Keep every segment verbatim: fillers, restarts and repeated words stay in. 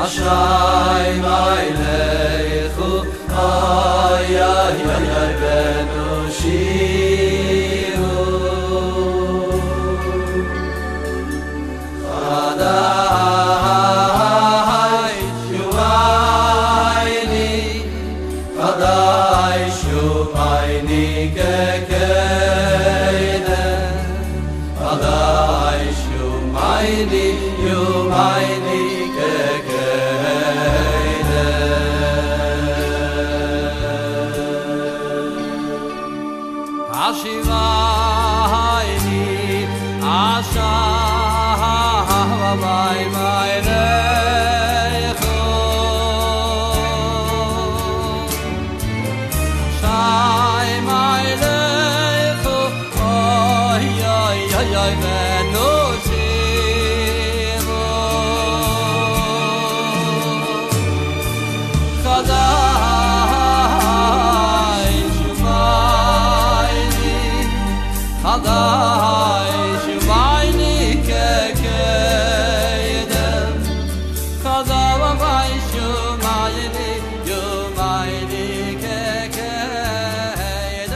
Ashrei Meilechu Ay ay ay ay Benushihu Chadai Shumaini Chadai Shumaini Kekeiden Chadai Shumaini Yumaini Ashivayni Asha Havai Mairecho Shai Mairecho Oy oy oy oy Venushivo Chadai Shumaini Chadai Shumaini Kekeiden Chadai Shumaini Yumaini Kekeiden.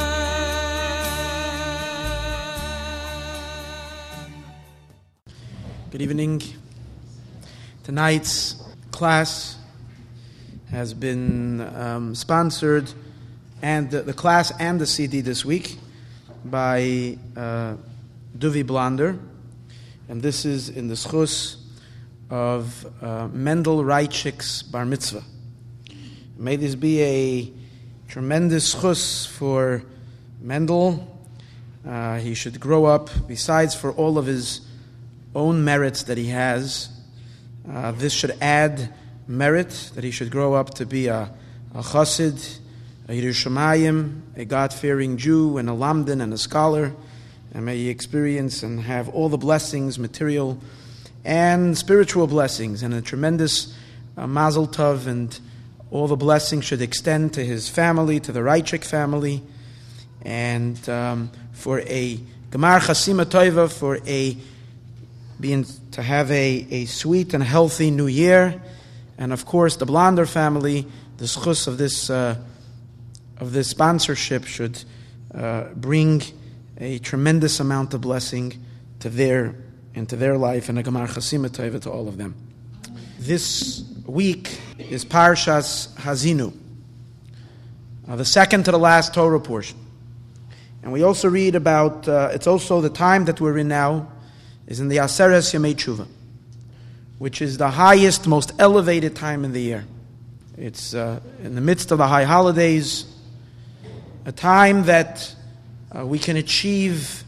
Good evening. Tonight's class has been um, sponsored, and the, the class and the C D this week, by uh, Duvi Blonder, and this is in the schus of uh, Mendel Reichik's bar mitzvah. May this be a tremendous schus for Mendel. Uh, he should grow up, besides for all of his own merits that he has, uh, this should add merit, that he should grow up to be a, a chassid, a Yerushalayim, a God-fearing Jew, and a lamdan, and a scholar, and may he experience and have all the blessings, material and spiritual blessings, and a tremendous uh, mazel tov, and all the blessings should extend to his family, to the Reichik family, and um, for a gemar chasima toiva, for a being to have a, a sweet and healthy new year, and of course the Blonder family, the schus of this uh, of this sponsorship should uh, bring a tremendous amount of blessing to their into their life, and a gemar chasima tova to all of them. This week is Parshas Hazinu, uh, the second to the last Torah portion, and we also read about. Uh, it's also the time that we're in now is in the Aseres Yemei Tshuva, which is the highest, most elevated time in the year. It's uh, in the midst of the high holidays, a time that uh, we can achieve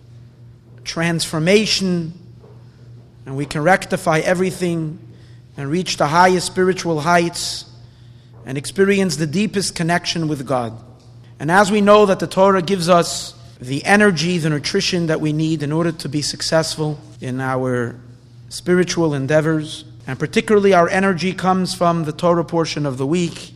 transformation, and we can rectify everything and reach the highest spiritual heights and experience the deepest connection with God. And as we know that the Torah gives us the energy, the nutrition that we need in order to be successful in our spiritual endeavors, and particularly our energy comes from the Torah portion of the week.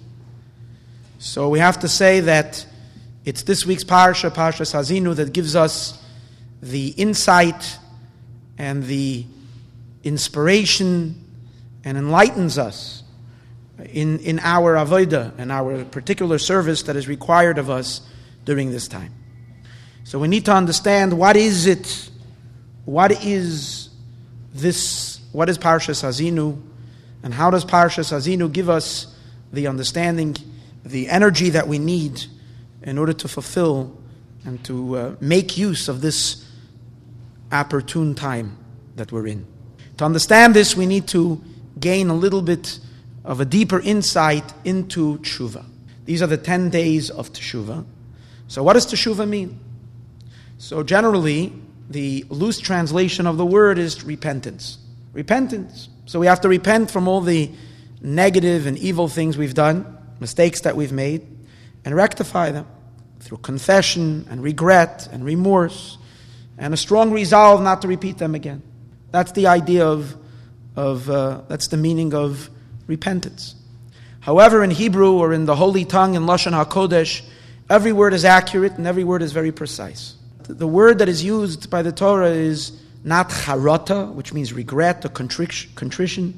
So we have to say that it's this week's Parsha, Parshas Hazinu, that gives us the insight and the inspiration and enlightens us in, in our avodah and our particular service that is required of us during this time. So we need to understand what is it, what is this, what is Parshas Hazinu, and how does Parshas Hazinu give us the understanding, the energy that we need in order to fulfill and to uh, make use of this opportune time that we're in. To understand this, we need to gain a little bit of a deeper insight into Teshuvah. These are the ten days of Teshuvah. So what does Teshuvah mean? So generally, the loose translation of the word is repentance. Repentance. So we have to repent from all the negative and evil things we've done, mistakes that we've made, and rectify them through confession and regret and remorse and a strong resolve not to repeat them again. That's the idea of, of uh, that's the meaning of repentance. However, in Hebrew or in the Holy Tongue in Lashon HaKodesh, every word is accurate and every word is very precise. The word that is used by the Torah is not charata, which means regret or contrition.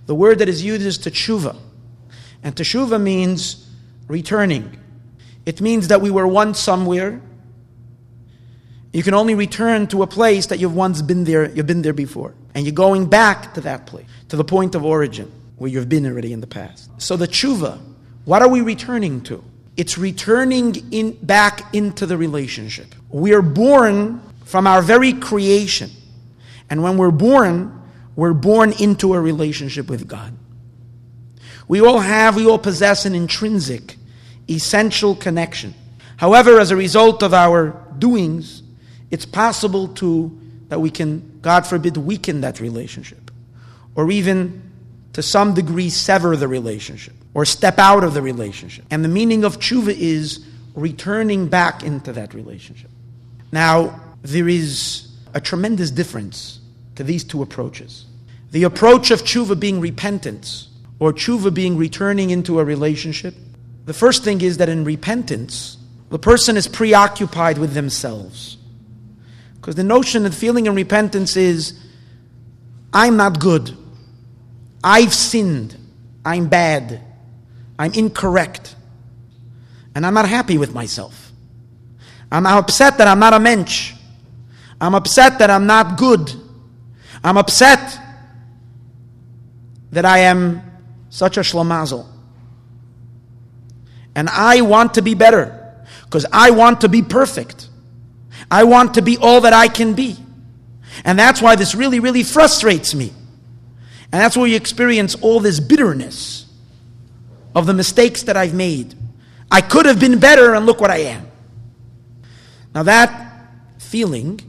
the word that is used is teshuva. And teshuva means returning. It means that we were once somewhere. You can only return to a place that you've once been there, you've been there before. And you're going back to that place, to the point of origin, where you've been already in the past. So the teshuva, what are we returning to? It's returning in back into the relationship. We are born from our very creation. And when we're born, we're born into a relationship with God. We all have, we all possess an intrinsic, essential connection. However, as a result of our doings, it's possible to, that we can, God forbid, weaken that relationship. Or even, to some degree, sever the relationship. Or step out of the relationship. And the meaning of tshuva is returning back into that relationship. Now, there is a tremendous difference to these two approaches. The approach of tshuva being repentance, or tshuva being returning into a relationship. The first thing is that in repentance, the person is preoccupied with themselves. Because the notion and feeling in repentance is, I'm not good. I've sinned. I'm bad. I'm incorrect. And I'm not happy with myself. I'm upset that I'm not a mensch. I'm upset that I'm not good. I'm upset that I am such a shlamazel. And I want to be better. Because I want to be perfect. I want to be all that I can be. And that's why this really, really frustrates me. And that's where you experience all this bitterness of the mistakes that I've made. I could have been better, and look what I am. Now that feeling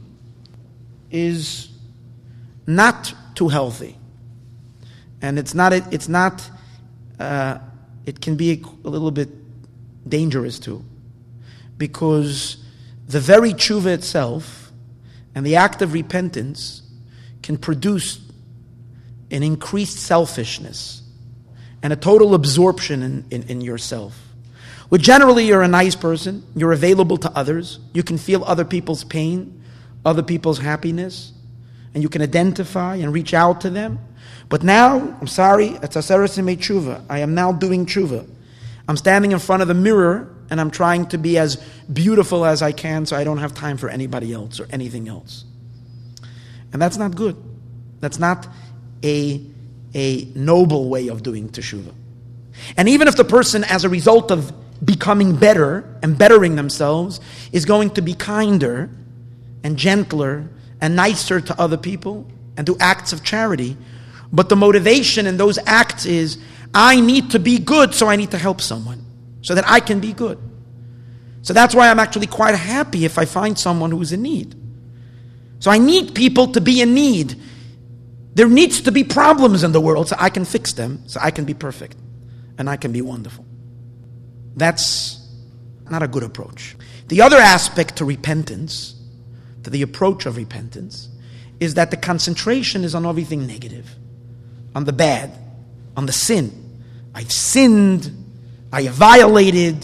is not too healthy. And it's not, it's not, uh, it can be a little bit dangerous too. Because the very tshuva itself and the act of repentance can produce an increased selfishness and a total absorption in, in, in yourself. Well, generally you're a nice person, you're available to others, you can feel other people's pain, other people's happiness, and you can identify and reach out to them. But now, I'm sorry, it's Aseres Yemei Tshuva. I am now doing tshuva. I'm standing in front of the mirror and I'm trying to be as beautiful as I can so I don't have time for anybody else or anything else. And that's not good. That's not a, a noble way of doing teshuvah. And even if the person, as a result of becoming better and bettering themselves, is going to be kinder and gentler and nicer to other people and do acts of charity, but the motivation in those acts is, I need to be good, so I need to help someone, so that I can be good. So that's why I'm actually quite happy if I find someone who's in need. So I need people to be in need. There needs to be problems in the world so I can fix them, so I can be perfect, and I can be wonderful. That's not a good approach. The other aspect to repentance, to the approach of repentance, is that the concentration is on everything negative, on the bad, on the sin. I've sinned, I violated,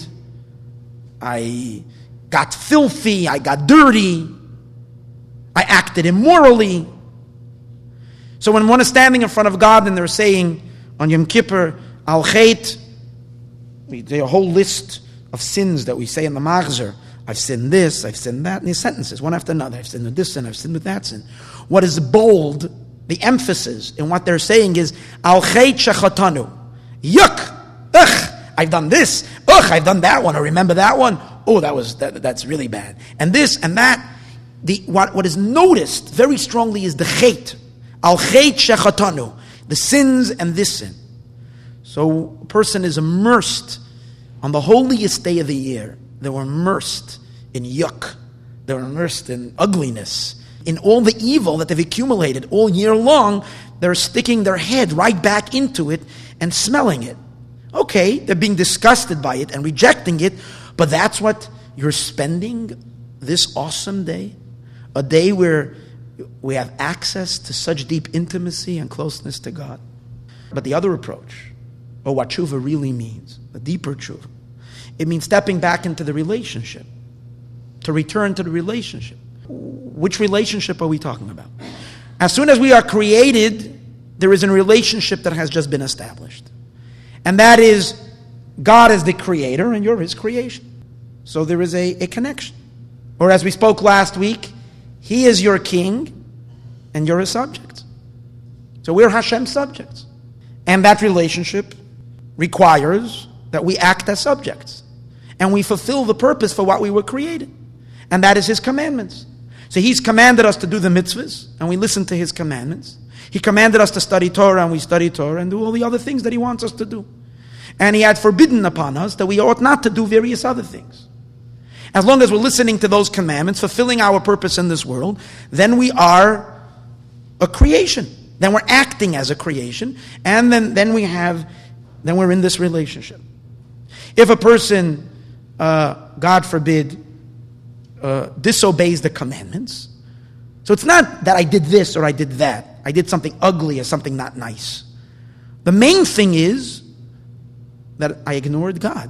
I got filthy, I got dirty, I acted immorally. So when one is standing in front of God and they're saying on Yom Kippur, Al Chet, there's a whole list of sins that we say in the Machzor. I've sinned this, I've sinned that, and these sentences, one after another. I've sinned with this sin, I've sinned with that sin. What is bold, the emphasis in what they're saying is, Al Chet Shechatanu. Yuck! Ugh! I've done this. Ugh! I've done that one. I remember that one. Oh, that was that, that's really bad. And this and that. The what, what is noticed very strongly is the Chet. Al Chet Shechatanu. The sins and this sin. So a person is immersed on the holiest day of the year. They were immersed in yuck. They were immersed in ugliness. In all the evil that they've accumulated all year long, they're sticking their head right back into it and smelling it. Okay, they're being disgusted by it and rejecting it, but that's what you're spending this awesome day? A day where we have access to such deep intimacy and closeness to God. But the other approach, or what tshuva really means, the deeper tshuva, it means stepping back into the relationship, to return to the relationship. Which relationship are we talking about? As soon as we are created there is a relationship that has just been established. And that is, God is the creator and you're his creation. So there is a, a connection. Or as we spoke last week, he is your king and you're his subjects. So we're Hashem's subjects. And that relationship requires that we act as subjects. And we fulfill the purpose for what we were created. And that is his commandments. So he's commanded us to do the mitzvahs, and we listen to his commandments. He commanded us to study Torah, and we study Torah, and do all the other things that he wants us to do. And he had forbidden upon us that we ought not to do various other things. As long as we're listening to those commandments, fulfilling our purpose in this world, then we are a creation. Then we're acting as a creation, and then, then we have, then we're in this relationship. If a person, uh, God forbid, uh, disobeys the commandments, so it's not that I did this or I did that. I did something ugly or something not nice. The main thing is that I ignored God.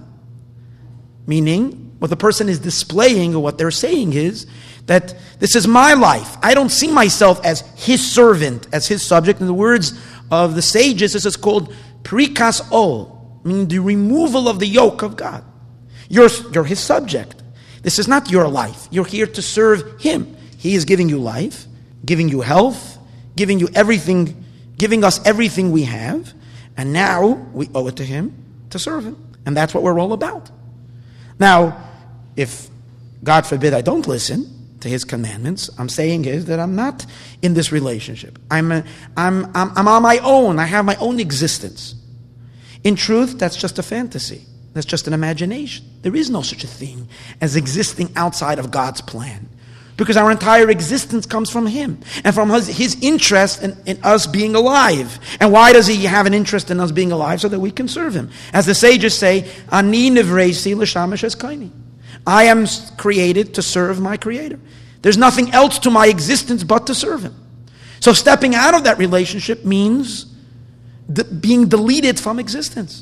Meaning, what the person is displaying or what they're saying is that this is my life. I don't see myself as his servant, as his subject. In the words of the sages, this is called prikas ol, meaning the removal of the yoke of God. You're, you're his subject. This is not your life. You're here to serve him. He is giving you life, giving you health, giving you everything, giving us everything we have, and now we owe it to him to serve him. And that's what we're all about. Now, if, God forbid, I don't listen to his commandments, I'm saying is that I'm not in this relationship. I'm, a, I'm, I'm, I'm on my own. I have my own existence. In truth, that's just a fantasy. That's just an imagination. There is no such a thing as existing outside of God's plan. Because our entire existence comes from him. And from his, his interest in, in us being alive. And why does he have an interest in us being alive? So that we can serve him. As the sages say, Ani nivreisi l'shamash eskaini. I am created to serve my creator. There's nothing else to my existence but to serve him. So stepping out of that relationship means de- being deleted from existence.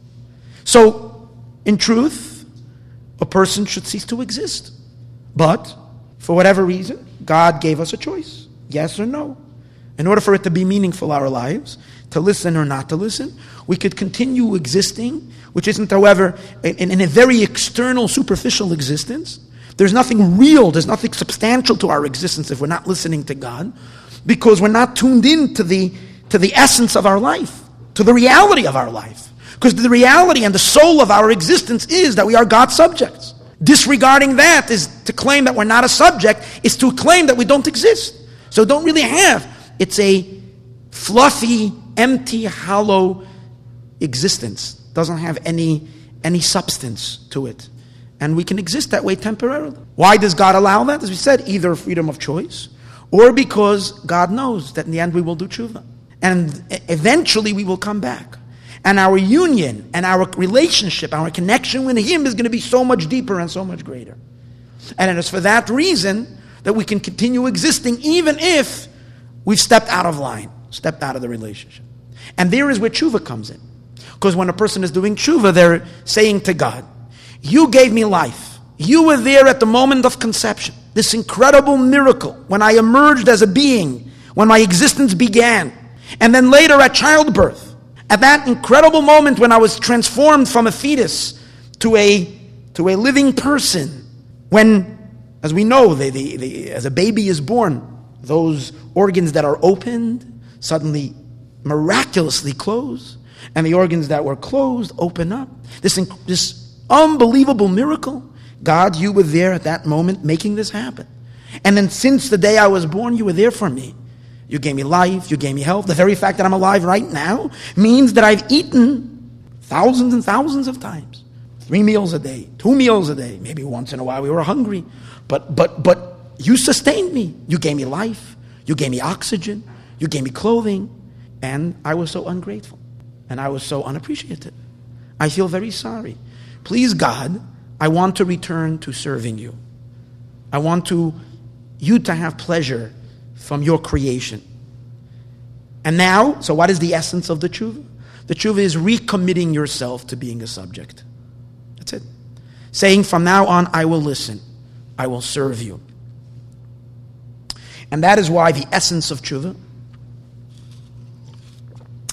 So, in truth, a person should cease to exist. But for whatever reason, God gave us a choice, yes or no. In order for it to be meaningful, our lives, to listen or not to listen, we could continue existing, which isn't, however, in, in a very external, superficial existence. There's nothing real, there's nothing substantial to our existence if we're not listening to God, because we're not tuned in to the, to the essence of our life, to the reality of our life. Because the reality and the soul of our existence is that we are God's subjects. Disregarding that is to claim that we're not a subject, is to claim that we don't exist. So don't really have. It's a fluffy, empty, hollow existence. Doesn't have any, any substance to it. And we can exist that way temporarily. Why does God allow that? As we said, either freedom of choice, or because God knows that in the end we will do tshuva. And eventually we will come back. And our union and our relationship, our connection with him is going to be so much deeper and so much greater. And it is for that reason that we can continue existing even if we've stepped out of line, stepped out of the relationship. And there is where tshuva comes in. Because when a person is doing tshuva, they're saying to God, you gave me life. You were there at the moment of conception. This incredible miracle when I emerged as a being, when my existence began. And then later at childbirth. At that incredible moment when I was transformed from a fetus to a, to a living person. When, as we know, they, they, they, as a baby is born, those organs that are opened suddenly miraculously close. And the organs that were closed open up. This, this unbelievable miracle. God, you were there at that moment making this happen. And then since the day I was born, you were there for me. You gave me life, you gave me health. The very fact that I'm alive right now means that I've eaten thousands and thousands of times. Three meals a day, two meals a day. Maybe once in a while we were hungry. But but but you sustained me. You gave me life. You gave me oxygen. You gave me clothing. And I was so ungrateful. And I was so unappreciative. I feel very sorry. Please, God, I want to return to serving you. I want to you to have pleasure from your creation. And now, so what is the essence of the tshuva? The tshuva is recommitting yourself to being a subject. That's it. Saying from now on, I will listen. I will serve you. And that is why the essence of tshuva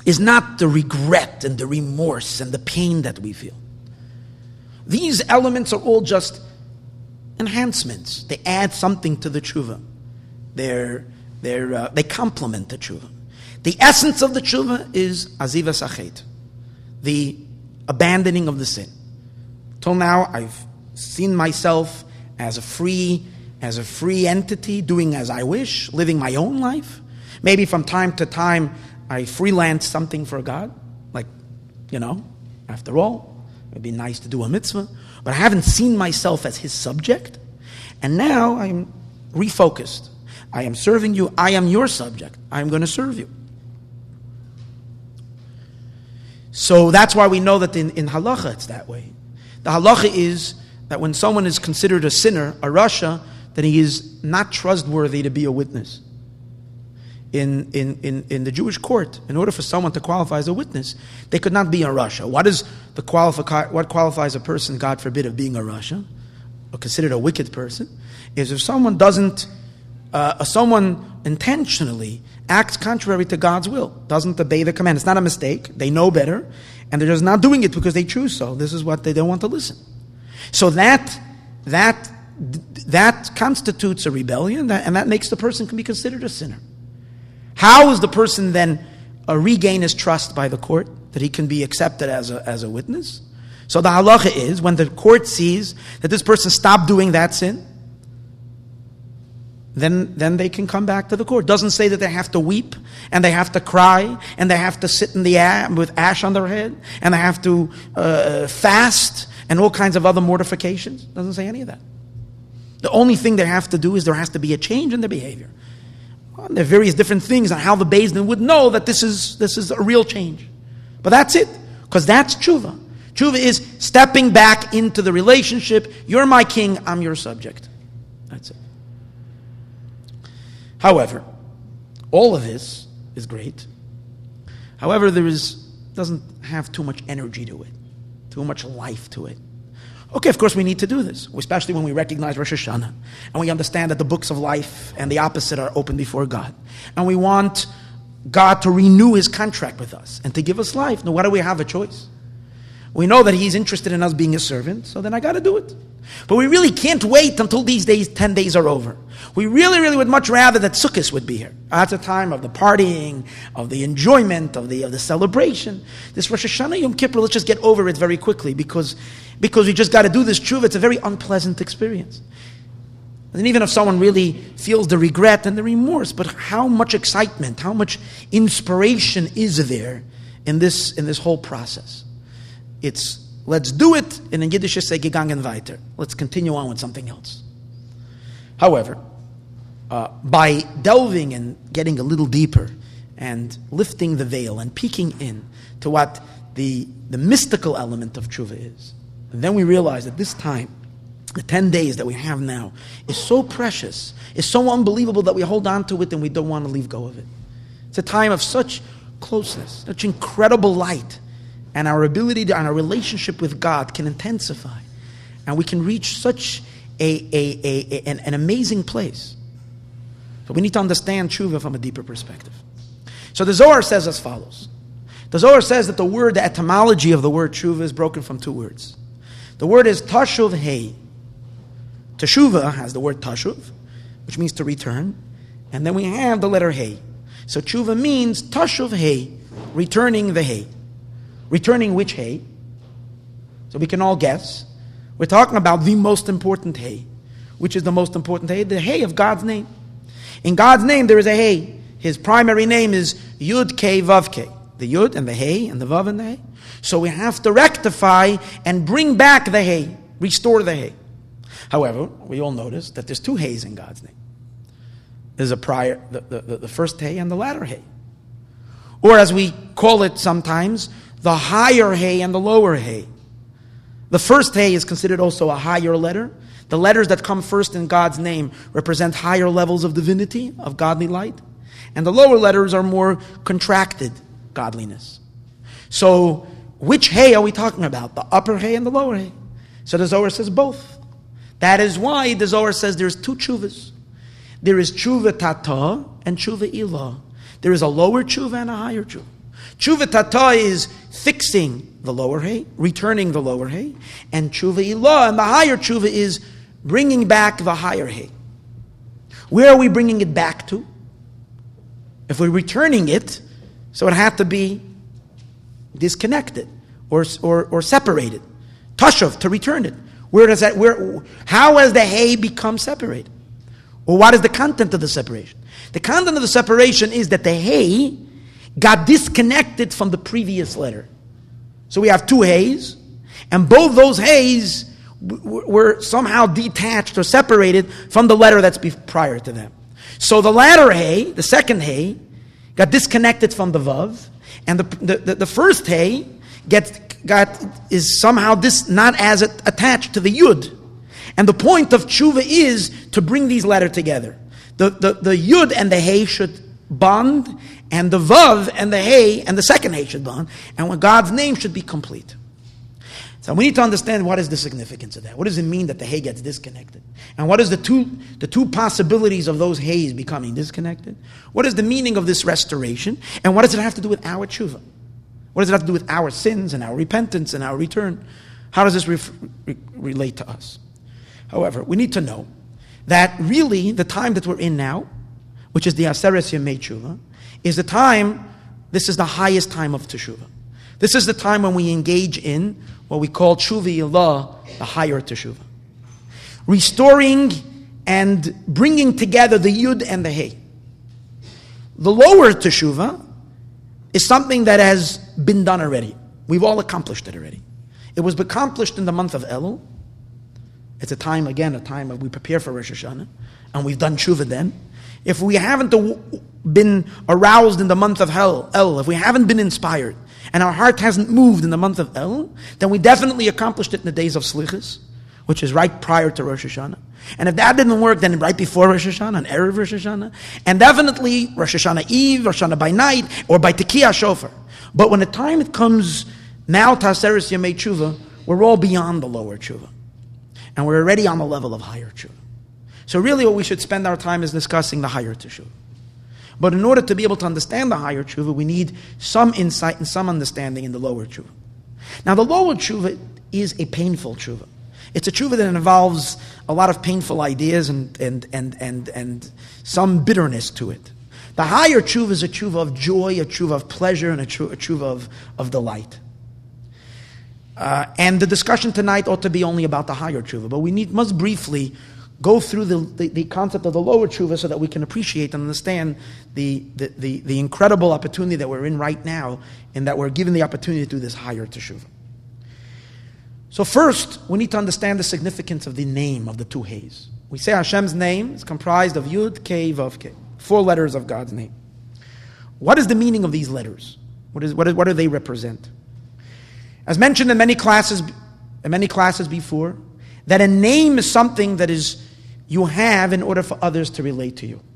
is not the regret and the remorse and the pain that we feel. These elements are all just enhancements. They add something to the tshuva. They're, they're, uh, they complement the tshuva. The essence of the tshuva is azivas achet, the abandoning of the sin. Till now, I've seen myself as a free, as a free entity, doing as I wish, living my own life. Maybe from time to time, I freelance something for God, like, you know, after all, it'd be nice to do a mitzvah. But I haven't seen myself as His subject. And now I'm refocused. I am serving you. I am your subject. I am going to serve you. So that's why we know that in, in halacha it's that way. The halacha is that when someone is considered a sinner, a rasha, then he is not trustworthy to be a witness. In, in, in, in the Jewish court, in order for someone to qualify as a witness, they could not be a rasha. What is the qualifi- what qualifies a person, God forbid, of being a rasha, or considered a wicked person, is if someone doesn't, uh, someone intentionally acts contrary to God's will, doesn't obey the command. It's not a mistake. They know better, and they're just not doing it because they choose so. This is what they don't want to listen. So that that that constitutes a rebellion, that, and that makes the person can be considered a sinner. How is the person then uh, regain his trust by the court, that he can be accepted as a, as a witness? So the halacha is, when the court sees that this person stopped doing that sin, then, then they can come back to the court. It doesn't say that they have to weep, and they have to cry, and they have to sit in the ash, with ash on their head, and they have to uh, fast, and all kinds of other mortifications. It doesn't say any of that. The only thing they have to do is there has to be a change in their behavior. And there are various different things on how the Beis Din would know that this is this is a real change. But that's it, because that's tshuva. Tshuva is stepping back into the relationship. You're my king, I'm your subject. That's it. However, all of this is great. However, there is doesn't have too much energy to it, too much life to it. Okay, of course we need to do this, especially when we recognize Rosh Hashanah, and we understand that the books of life and the opposite are open before God. And we want God to renew His contract with us and to give us life. Now, why do we have a choice? We know that He's interested in us being His servant, so then I got to do it. But we really can't wait until these days, ten days are over. We really, really would much rather that Sukkot would be here. That's a time of the partying, of the enjoyment, of the of the celebration. This Rosh Hashanah, Yom Kippur, let's just get over it very quickly because, because we just got to do this tshuva. It's a very unpleasant experience. And even if someone really feels the regret and the remorse, but how much excitement, how much inspiration is there in this in this whole process? It's let's do it, and in Yiddish say gegangen weiter. Let's continue on with something else. However, uh, by delving and getting a little deeper and lifting the veil and peeking in to what the, the mystical element of tshuva is, and then we realize that this time, the ten days that we have now, is so precious, is so unbelievable that we hold on to it and we don't want to leave go of it. It's a time of such closeness, such incredible light, and our ability to, and our relationship with God can intensify, and we can reach such a, a, a, a an, an amazing place. So we need to understand tshuva from a deeper perspective. So the Zohar says as follows. The Zohar says that the word, the etymology of the word tshuva is broken from two words. The word is tashuv hei. Teshuva has the word tashuv, which means to return, and then we have the letter hei. So tshuva means tashuv hei, returning the hei. Returning which hay? So we can all guess. We're talking about the most important hay. Which is the most important hay? The hay of God's name. In God's name there is a hay. His primary name is Yud Kei Vav Kei. The Yud and the hay and the Vav and the hay. So we have to rectify and bring back the hay. Restore the hay. However, we all notice that there's two hays in God's name. There's a prior, the, the, the first hay and the latter hay. Or as we call it sometimes, the higher hay and the lower hay. The first hay is considered also a higher letter. The letters that come first in God's name represent higher levels of divinity, of godly light. And the lower letters are more contracted godliness. So, which hay are we talking about? The upper hay and the lower hay. So the Zohar says both. That is why the Zohar says there's two tshuvas. There is tshuva tata and tshuva ilah. There is a lower tshuva and a higher tshuva. Tshuva tata is fixing the lower hay, returning the lower hay, and tshuva ilah, and the higher tshuva is bringing back the higher hay. Where are we bringing it back to? If we're returning it, so it had to be disconnected or or, or separated. Tashav, to return it. Where does that? Where? How has the hay become separated? Or what is the content of the separation? The content of the separation is that the hay got disconnected from the previous letter. So we have two hays, and both those hays w- were somehow detached or separated from the letter that's be- prior to them. So the latter hay, the second hay, got disconnected from the vav, and the the, the, the first hay gets got is somehow this not as it, attached to the yud. And the point of tshuva is to bring these letters together. The, the, the yud and the hay should bond, and the vav and the hay and the second hay should bond, and when God's name should be complete. So we need to understand what is the significance of that. What does it mean that the hay gets disconnected? And what is the two the two possibilities of those hays becoming disconnected? What is the meaning of this restoration? And what does it have to do with our tshuva? What does it have to do with our sins and our repentance and our return? How does this re- re- relate to us? However, we need to know that really the time that we're in now, which is the Aseres Yemei Tshuva, is the time, this is the highest time of Teshuvah. This is the time when we engage in what we call Tshuva Ilah, the higher Teshuvah. Restoring and bringing together the Yud and the Hey. The lower Teshuvah is something that has been done already. We've all accomplished it already. It was accomplished in the month of Elul. It's a time, again, a time of we prepare for Rosh Hashanah, and we've done tshuva then. If we haven't been aroused in the month of El, if we haven't been inspired, and our heart hasn't moved in the month of El, then we definitely accomplished it in the days of Slichus, which is right prior to Rosh Hashanah. And if that didn't work, then right before Rosh Hashanah, on Erev Rosh Hashanah, and definitely Rosh Hashanah Eve, Rosh Hashanah by night, or by Tekiah Shofar. But when the time it comes now, Taseres Yemei Tshuva, we're all beyond the lower Tshuva. And we're already on the level of higher tshuva. So really what we should spend our time is discussing the higher tshuva. But in order to be able to understand the higher tshuva, we need some insight and some understanding in the lower tshuva. Now the lower tshuva is a painful tshuva. It's a tshuva that involves a lot of painful ideas and, and, and, and, and some bitterness to it. The higher tshuva is a tshuva of joy, a tshuva of pleasure, and a tshuva, a tshuva of, of delight. Uh, and the discussion tonight ought to be only about the higher tshuva, but we need must briefly go through the, the, the concept of the lower tshuva so that we can appreciate and understand the, the, the, the incredible opportunity that we're in right now, and that we're given the opportunity to do this higher tshuva. So first, we need to understand the significance of the name of the two hays. We say Hashem's name is comprised of Yud, Kei, Vav, Kei, four letters of God's name. What is the meaning of these letters? What is what, is, what do they represent? As mentioned in many classes, in many classes before, that a name is something that is you have in order for others to relate to you.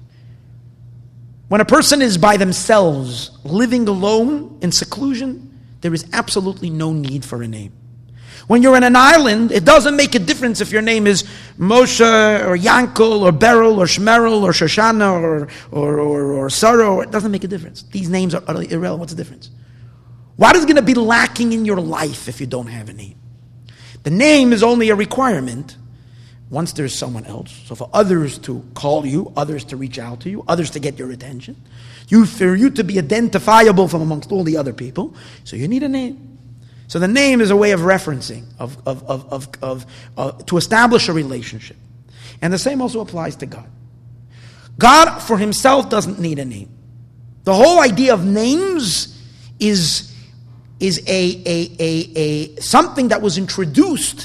When a person is by themselves, living alone in seclusion, there is absolutely no need for a name. When you're in an island, it doesn't make a difference if your name is Moshe or Yankel or Beryl or Shmerel or Shoshana or or or, or Sarah. It doesn't make a difference. These names are utterly irrelevant. What's the difference? What is going to be lacking in your life if you don't have a name? The name is only a requirement once there's someone else. So for others to call you, others to reach out to you, others to get your attention, you for you to be identifiable from amongst all the other people, so you need a name. So the name is a way of referencing, of, of, of, of, of uh, to establish a relationship. And the same also applies to God. God for himself doesn't need a name. The whole idea of names is is a, a, a, a something that was introduced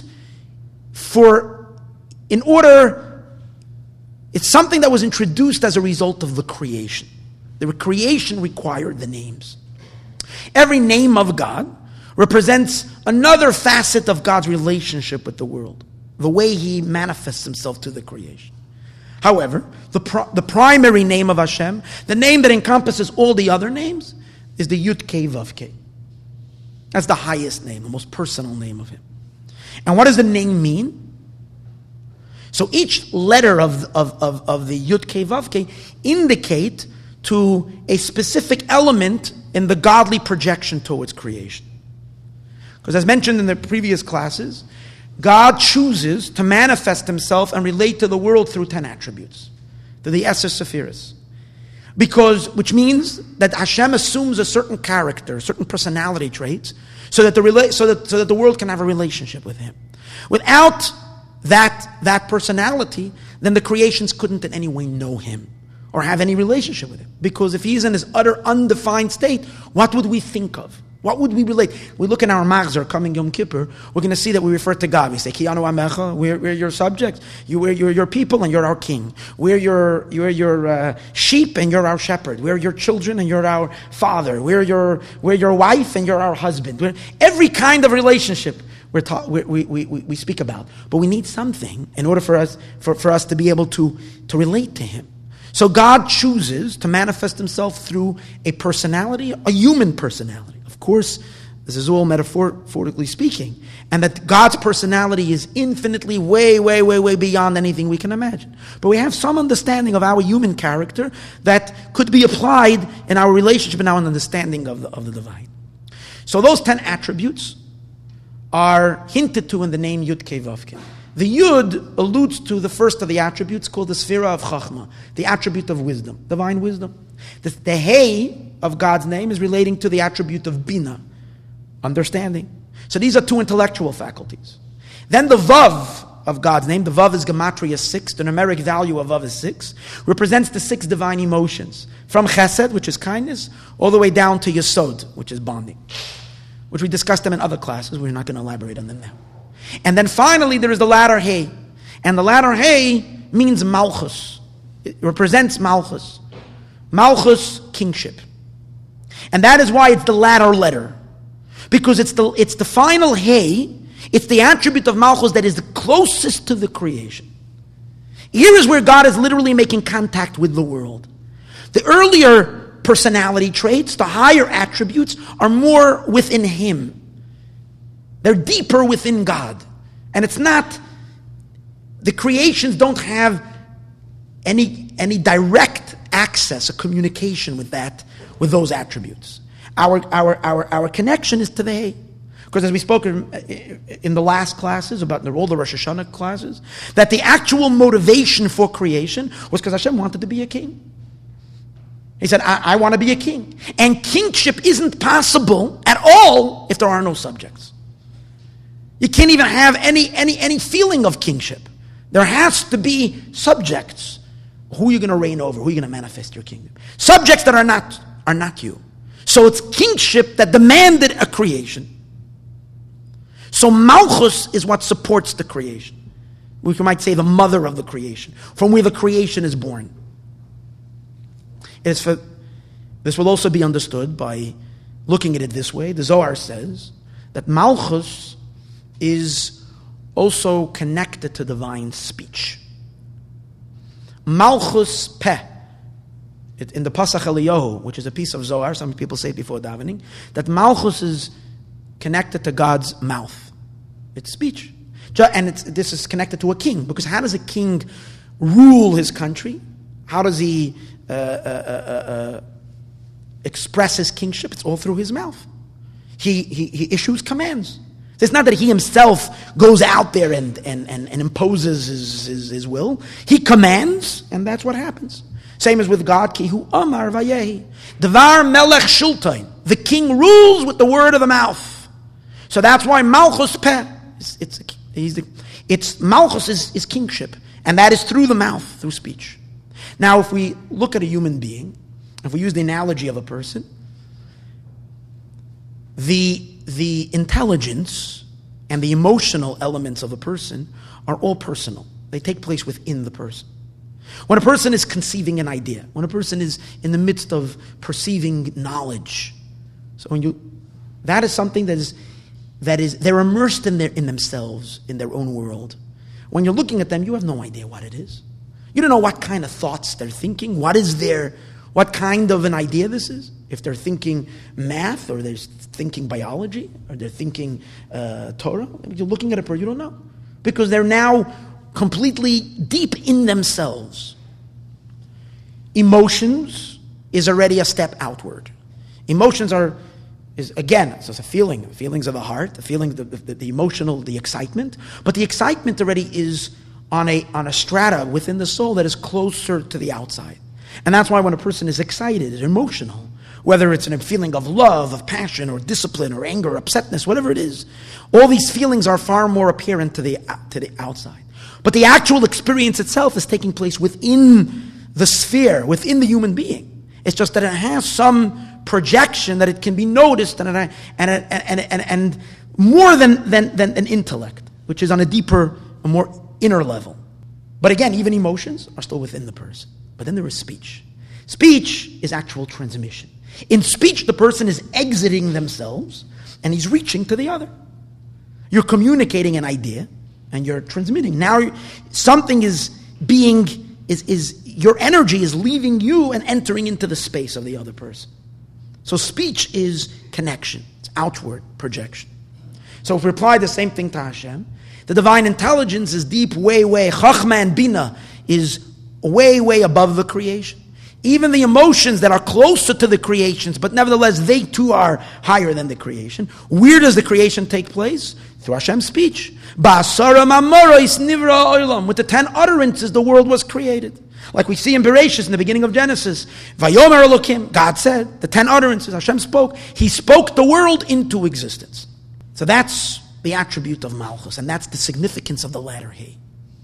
for, in order, it's something that was introduced as a result of the creation. The creation required the names. Every name of God represents another facet of God's relationship with the world, the way he manifests himself to the creation. However, the, pro- the primary name of Hashem, the name that encompasses all the other names, is the Yud Kei Vav Kei. That's the highest name, the most personal name of him. And what does the name mean? So each letter of, of, of, of the Yud Kei Vav Kei indicate to a specific element in the godly projection towards creation. Because as mentioned in the previous classes, God chooses to manifest himself and relate to the world through ten attributes, to the Esser Sephiros. Because, which means that Hashem assumes a certain character, certain personality traits, so that the rela- so that so that the world can have a relationship with him. Without that that personality, then the creations couldn't in any way know him or have any relationship with him. Because if he's in his utter undefined state, what would we think of? What would we relate? We look in our Machzor coming Yom Kippur, we're going to see that we refer to God. We say, Ki anu amecha, we're, we're your subjects, you, we're, you're your people and you're our king. We're your, you're your uh, sheep and you're our shepherd. We're your children and you're our father. We're your, we're your wife and you're our husband. We're, every kind of relationship we're ta- we, we, we, we speak about. But we need something in order for us, for, for us to be able to, to relate to him. So God chooses to manifest himself through a personality, a human personality. Of course, this is all metaphorically speaking, and that God's personality is infinitely way, way, way, way beyond anything we can imagine. But we have some understanding of our human character that could be applied in our relationship and our understanding of the, of the divine. So those ten attributes are hinted to in the name Yud Kei Vav Kei. The Yud alludes to the first of the attributes called the Sphira of Chachma, the attribute of wisdom, divine wisdom. The, the Hey of God's name is relating to the attribute of Bina, understanding. So these are two intellectual faculties. Then the Vav of God's name, the Vav is Gematria six, the numeric value of Vav is six, represents the six divine emotions, from Chesed, which is kindness, all the way down to Yesod, which is bonding, which we discussed them in other classes. We're not going to elaborate on them now. And then finally there is the latter Hey. And the latter Hey means Malchus. It represents Malchus. Malchus, kingship. And that is why it's the latter letter. Because it's the it's the final Hey, it's the attribute of Malchus that is the closest to the creation. Here is where God is literally making contact with the world. The earlier personality traits, the higher attributes, are more within him. They're deeper within God. And it's not, the creations don't have any, any direct access or communication with that, with those attributes. Our, our, our, our connection is to the Hey. Because as we spoke in, in the last classes, about the, all the Rosh Hashanah classes, that the actual motivation for creation was because Hashem wanted to be a king. He said, I, I want to be a king. And kingship isn't possible at all if there are no subjects. You can't even have any, any, any feeling of kingship. There has to be subjects. Who are you going to reign over? Who are you going to manifest your kingdom? Subjects that are not, are not you. So it's kingship that demanded a creation. So Malchus is what supports the creation. We might say the mother of the creation, from where the creation is born. It is for, this will also be understood by looking at it this way. The Zohar says that Malchus is also connected to divine speech. Malchus Peh. It, in the Pasach Eliyahu, which is a piece of Zohar, some people say it before davening, that Malchus is connected to God's mouth. It's speech. And it's, this is connected to a king, because how does a king rule his country? How does he uh, uh, uh, uh, express his kingship? It's all through his mouth. He, he, he issues commands. It's not that he himself goes out there and, and, and, and imposes his, his, his will. He commands, and that's what happens. Same as with God. Ki hu amar vayehi. Dvar melech shultain. The king rules with the word of the mouth. So that's why Malchus Peh. It's, it's, he's the, it's Malchus is, is kingship. And that is through the mouth, through speech. Now if we look at a human being, if we use the analogy of a person, the the intelligence and the emotional elements of a person are all personal. They take place within the person. When a person is conceiving an idea, when a person is in the midst of perceiving knowledge, so when you, that is something that is, that is, they're immersed in their, in themselves, in their own world. When you're looking at them, you have no idea what it is. You don't know what kind of thoughts they're thinking. What is their, what kind of an idea this is? If they're thinking math, or they're thinking biology, or they're thinking uh, Torah, you're looking at a person, you don't know. Because they're now completely deep in themselves. Emotions is already a step outward. Emotions are, is again, it's just a feeling, feelings of the heart, the feeling, the, the, the emotional, the excitement. But the excitement already is on a on a strata within the soul that is closer to the outside. And that's why when a person is excited, is emotional, whether it's a feeling of love, of passion, or discipline, or anger, or upsetness, whatever it is, all these feelings are far more apparent to the to the outside. But the actual experience itself is taking place within the sphere, within the human being. It's just that it has some projection that it can be noticed, and and and and, and, and more than, than than an intellect, which is on a deeper, a more inner level. But again, even emotions are still within the person. But then there is speech. Speech is actual transmission. In speech, the person is exiting themselves and he's reaching to the other. You're communicating an idea and you're transmitting. Now something is being, is, is your energy is leaving you and entering into the space of the other person. So speech is connection. It's outward projection. So if we apply the same thing to Hashem, the divine intelligence is deep, way, way. Chachma and Bina is way, way above the creation. Even the emotions that are closer to the creations, but nevertheless they too are higher than the creation. Where does the creation take place? Through Hashem's speech. Ba'asara mamoros nivra olam. With the ten utterances, the world was created. Like we see in Bereshis, in the beginning of Genesis. Vayomer Elokim, God said, the ten utterances, Hashem spoke. He spoke the world into existence. So that's the attribute of Malchus, and that's the significance of the letter He.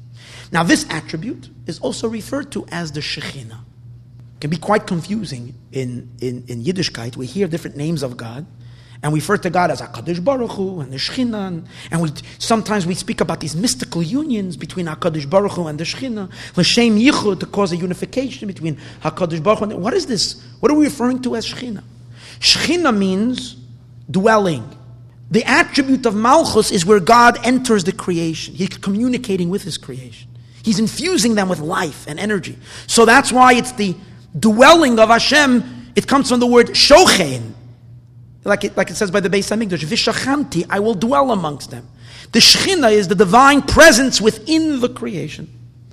Now this attribute is also referred to as the Shekhinah. It can be quite confusing in, in, in Yiddishkeit. We hear different names of God, and we refer to God as HaKadosh Baruch Hu and the Shekhinah, and we sometimes we speak about these mystical unions between HaKadosh Baruch Hu and the Shekhinah, L'Shem Yichud, to cause a unification between HaKadosh Baruch Hu and... What is this? What are we referring to as Shekhinah? Shekhinah means dwelling. The attribute of Malchus is where God enters the creation. He's communicating with His creation. He's infusing them with life and energy. So that's why it's the dwelling of Hashem. It comes from the word shochein. Like it, like it says by the Beis HaMikdash, Vishachanti, I will dwell amongst them. The Shekhinah is the divine presence within the creation.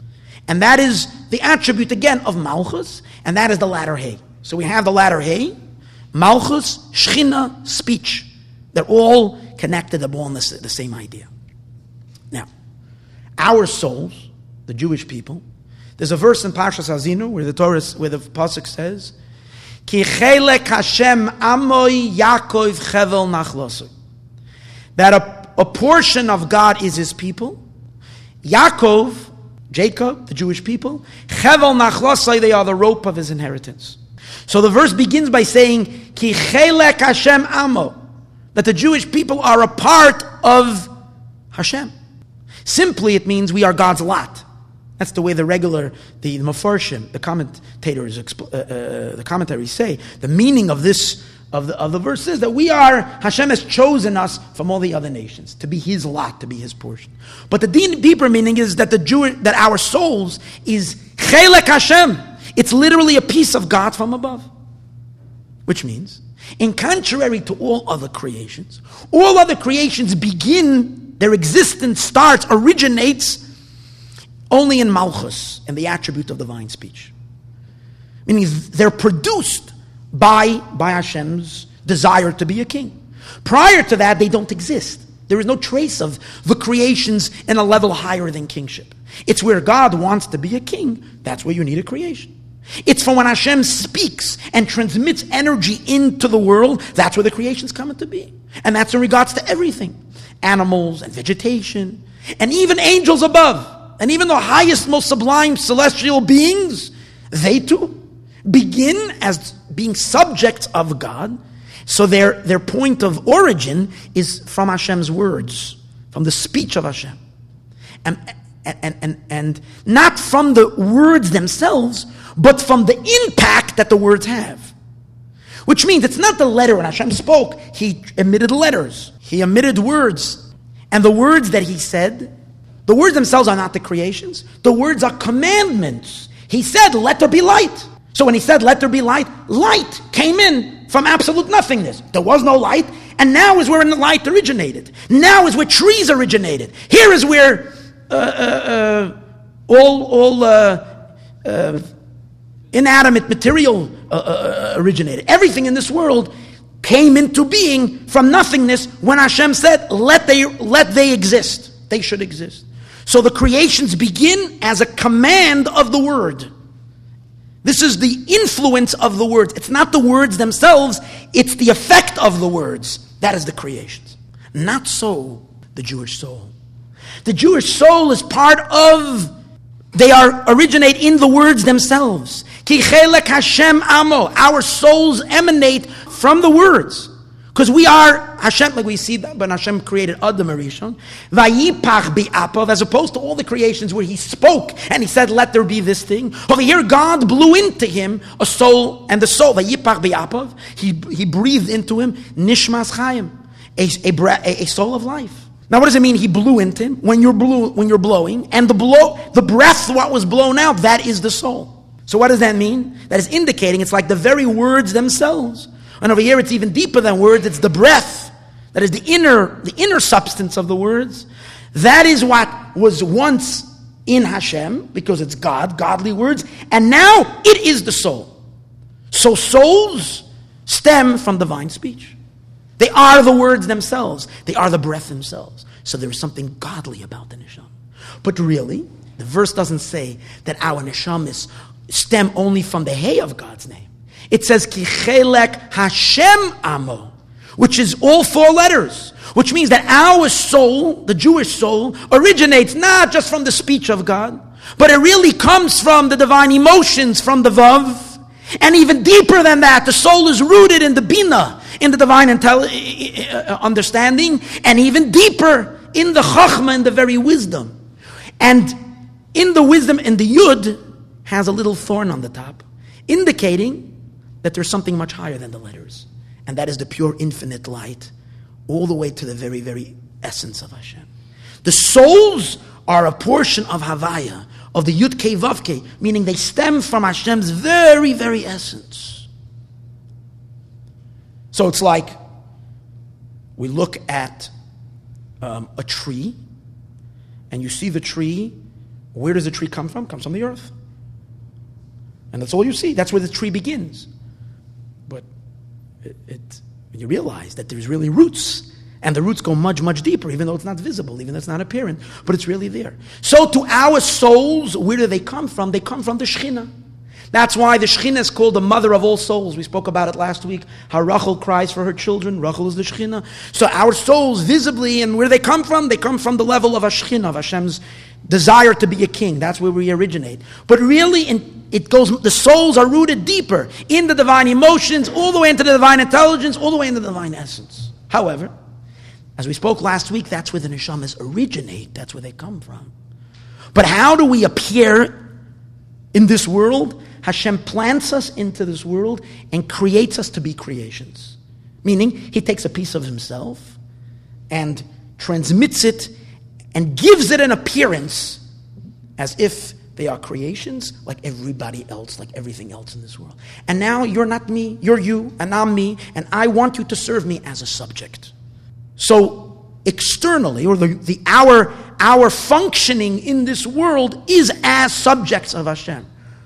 And that is the attribute, again, of Malchus, and that is the latter Hey. So we have the latter Hey, Malchus, Shekhinah, speech. They're all connected, they're all in the, the same idea. Now, our souls, the Jewish people, there's a verse in Parshas Hazinu where the Torah, where the pasuk says, "Ki chelek Hashem amoy Yaakov chevel nachlosu," that a, a portion of God is His people. Yaakov, Jacob, the Jewish people, chevel nachlosu, they are the rope of His inheritance. So the verse begins by saying, "Ki chelek Hashem amo," that the Jewish people are a part of Hashem. Simply, it means we are God's lot. That's the way the regular, the Mefarshim, the commentators, uh, uh, the commentaries say. The meaning of this, of the, of the verse is that we are, Hashem has chosen us from all the other nations to be His lot, to be His portion. But the deeper meaning is that the Jew, that our souls is Chelek Hashem. It's literally a piece of God from above. Which means, in contrary to all other creations, all other creations begin, their existence starts, originates only in Malchus, and the attribute of divine speech. Meaning they're produced by, by Hashem's desire to be a king. Prior to that, they don't exist. There is no trace of the creations in a level higher than kingship. It's where God wants to be a king. That's where you need a creation. It's from when Hashem speaks and transmits energy into the world, that's where the creations come into being. And that's in regards to everything. Animals and vegetation, and even angels above. And even the highest, most sublime celestial beings, they too begin as being subjects of God. So their, their point of origin is from Hashem's words, from the speech of Hashem. And, and, and, and not from the words themselves, but from the impact that the words have. Which means it's not the letter when Hashem spoke. He emitted letters. He emitted words. And the words that He said, the words themselves are not the creations. The words are commandments. He said, let there be light. So when He said, let there be light, light came in from absolute nothingness. There was no light, and now is where the light originated. Now is where trees originated. Here is where uh, uh, uh, all, all uh, uh, inanimate material uh, uh, originated. Everything in this world came into being from nothingness when Hashem said, let they, let they exist. They should exist. So the creations begin as a command of the word. This is the influence of the words. It's not the words themselves, it's the effect of the words. That is the creations. Not so the Jewish soul. The Jewish soul is part of, they are originate in the words themselves. Ki chelek Hashem amo. Our souls emanate from the words. Because we are, Hashem, like we see that when Hashem created Adam Arishon, Vayipach bi'apav, as opposed to all the creations where he spoke and he said, let there be this thing. Over here, God blew into him a soul, and the soul, Vayipach bi'apav, he, he breathed into him, Nishmas Chaim, a, a, a soul of life. Now what does it mean he blew into him? When you're, blew, when you're blowing, and the blow, the breath, what was blown out, that is the soul. So what does that mean? That is indicating it's like the very words themselves. And over here it's even deeper than words, it's the breath. That is the inner, the inner substance of the words. That is what was once in Hashem, because it's God, godly words, and now it is the soul. So souls stem from divine speech. They are the words themselves. They are the breath themselves. So there is something godly about the neshama. But really, the verse doesn't say that our neshamas stem only from the hay of God's name. It says, Ki chelek Hashem amo, which is all four letters, which means that our soul, the Jewish soul, originates not just from the speech of God, but it really comes from the divine emotions, from the Vav, and even deeper than that, the soul is rooted in the Bina, in the divine intelli- understanding, and even deeper in the Chachma, in the very wisdom. And in the wisdom, in the Yud, has a little thorn on the top, indicating that there's something much higher than the letters. And that is the pure infinite light, all the way to the very, very essence of Hashem. The souls are a portion of Havaya, of the Yud Kei Vav Kei, meaning they stem from Hashem's very, very essence. So it's like we look at um, a tree, and you see the tree. Where does the tree come from? It comes from the earth. And that's all you see. That's where the tree begins. But it, it, you realize that there's really roots, and the roots go much, much deeper, even though it's not visible, even though it's not apparent, but it's really there. So to our souls, where do they come from? They come from the Shekhinah. That's why the Shekhinah is called the mother of all souls. We spoke about it last week, how Rachel cries for her children. Rachel is the Shekhinah. So our souls, visibly, and where they come from, they come from the level of a Shekhinah, of Hashem's desire to be a king. That's where we originate. But really, in It goes. The souls are rooted deeper in the divine emotions, all the way into the divine intelligence, all the way into the divine essence. However, as we spoke last week, that's where the neshamas originate. That's where they come from. But how do we appear in this world? Hashem plants us into this world and creates us to be creations. Meaning, He takes a piece of Himself and transmits it and gives it an appearance as if they are creations like everybody else, like everything else in this world. And now you're not me, you're you, and I'm me, and I want you to serve me as a subject. So externally, or the, the our, our functioning in this world is as subjects of Hashem.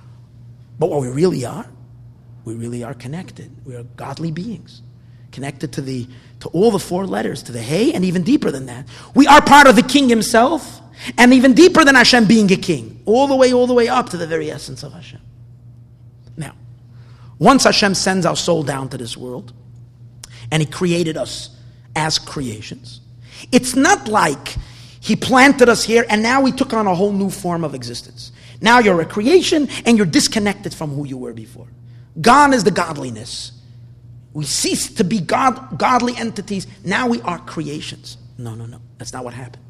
But what we really are, we really are connected. We are godly beings, connected to the to all the four letters, to the Hey, and even deeper than that. We are part of the King Himself, and even deeper than Hashem being a king, all the way, all the way up to the very essence of Hashem. Now, once Hashem sends our soul down to this world, and He created us as creations, it's not like He planted us here, and now we took on a whole new form of existence. Now you're a creation, and you're disconnected from who you were before. Gone is the godliness. We cease to be God, godly entities. Now we are creations. No, no, no. That's not what happened.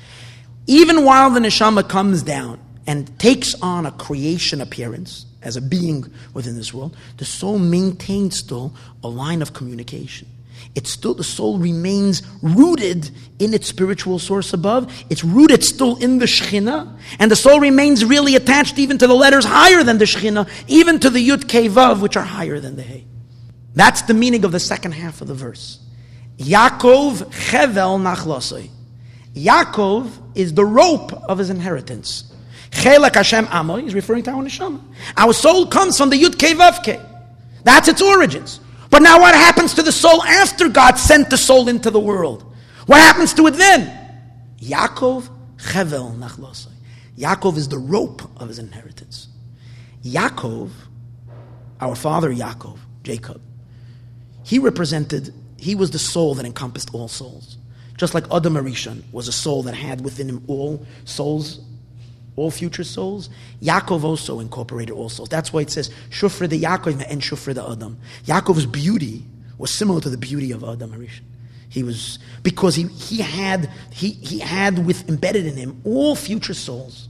Even while the neshama comes down and takes on a creation appearance as a being within this world, the soul maintains still a line of communication. It's still, the soul remains rooted in its spiritual source above. It's rooted still in the Shekhinah, and the soul remains really attached even to the letters higher than the Shekhinah, even to the Yud Kei Vav, which are higher than the Hey. That's the meaning of the second half of the verse. Yaakov chevel nachlosoi. Yaakov is the rope of his inheritance. Chelak Hashem Amo, he's referring to our neshama. Our soul comes from the Yud Kei Vav Kei. That's its origins. But now what happens to the soul after God sent the soul into the world? What happens to it then? Yaakov Chevel Nachlosai. Yaakov is the rope of his inheritance. Yaakov, our father Yaakov, Jacob, he represented, he was the soul that encompassed all souls. Just like Adam Arishon was a soul that had within him all souls, all future souls, Yaakov also incorporated all souls. That's why it says, Shufra de Yaakov and Shufra de Adam. Yaakov's beauty was similar to the beauty of Adam Arishon. He was, because he, he had he, he had with embedded in him all future souls.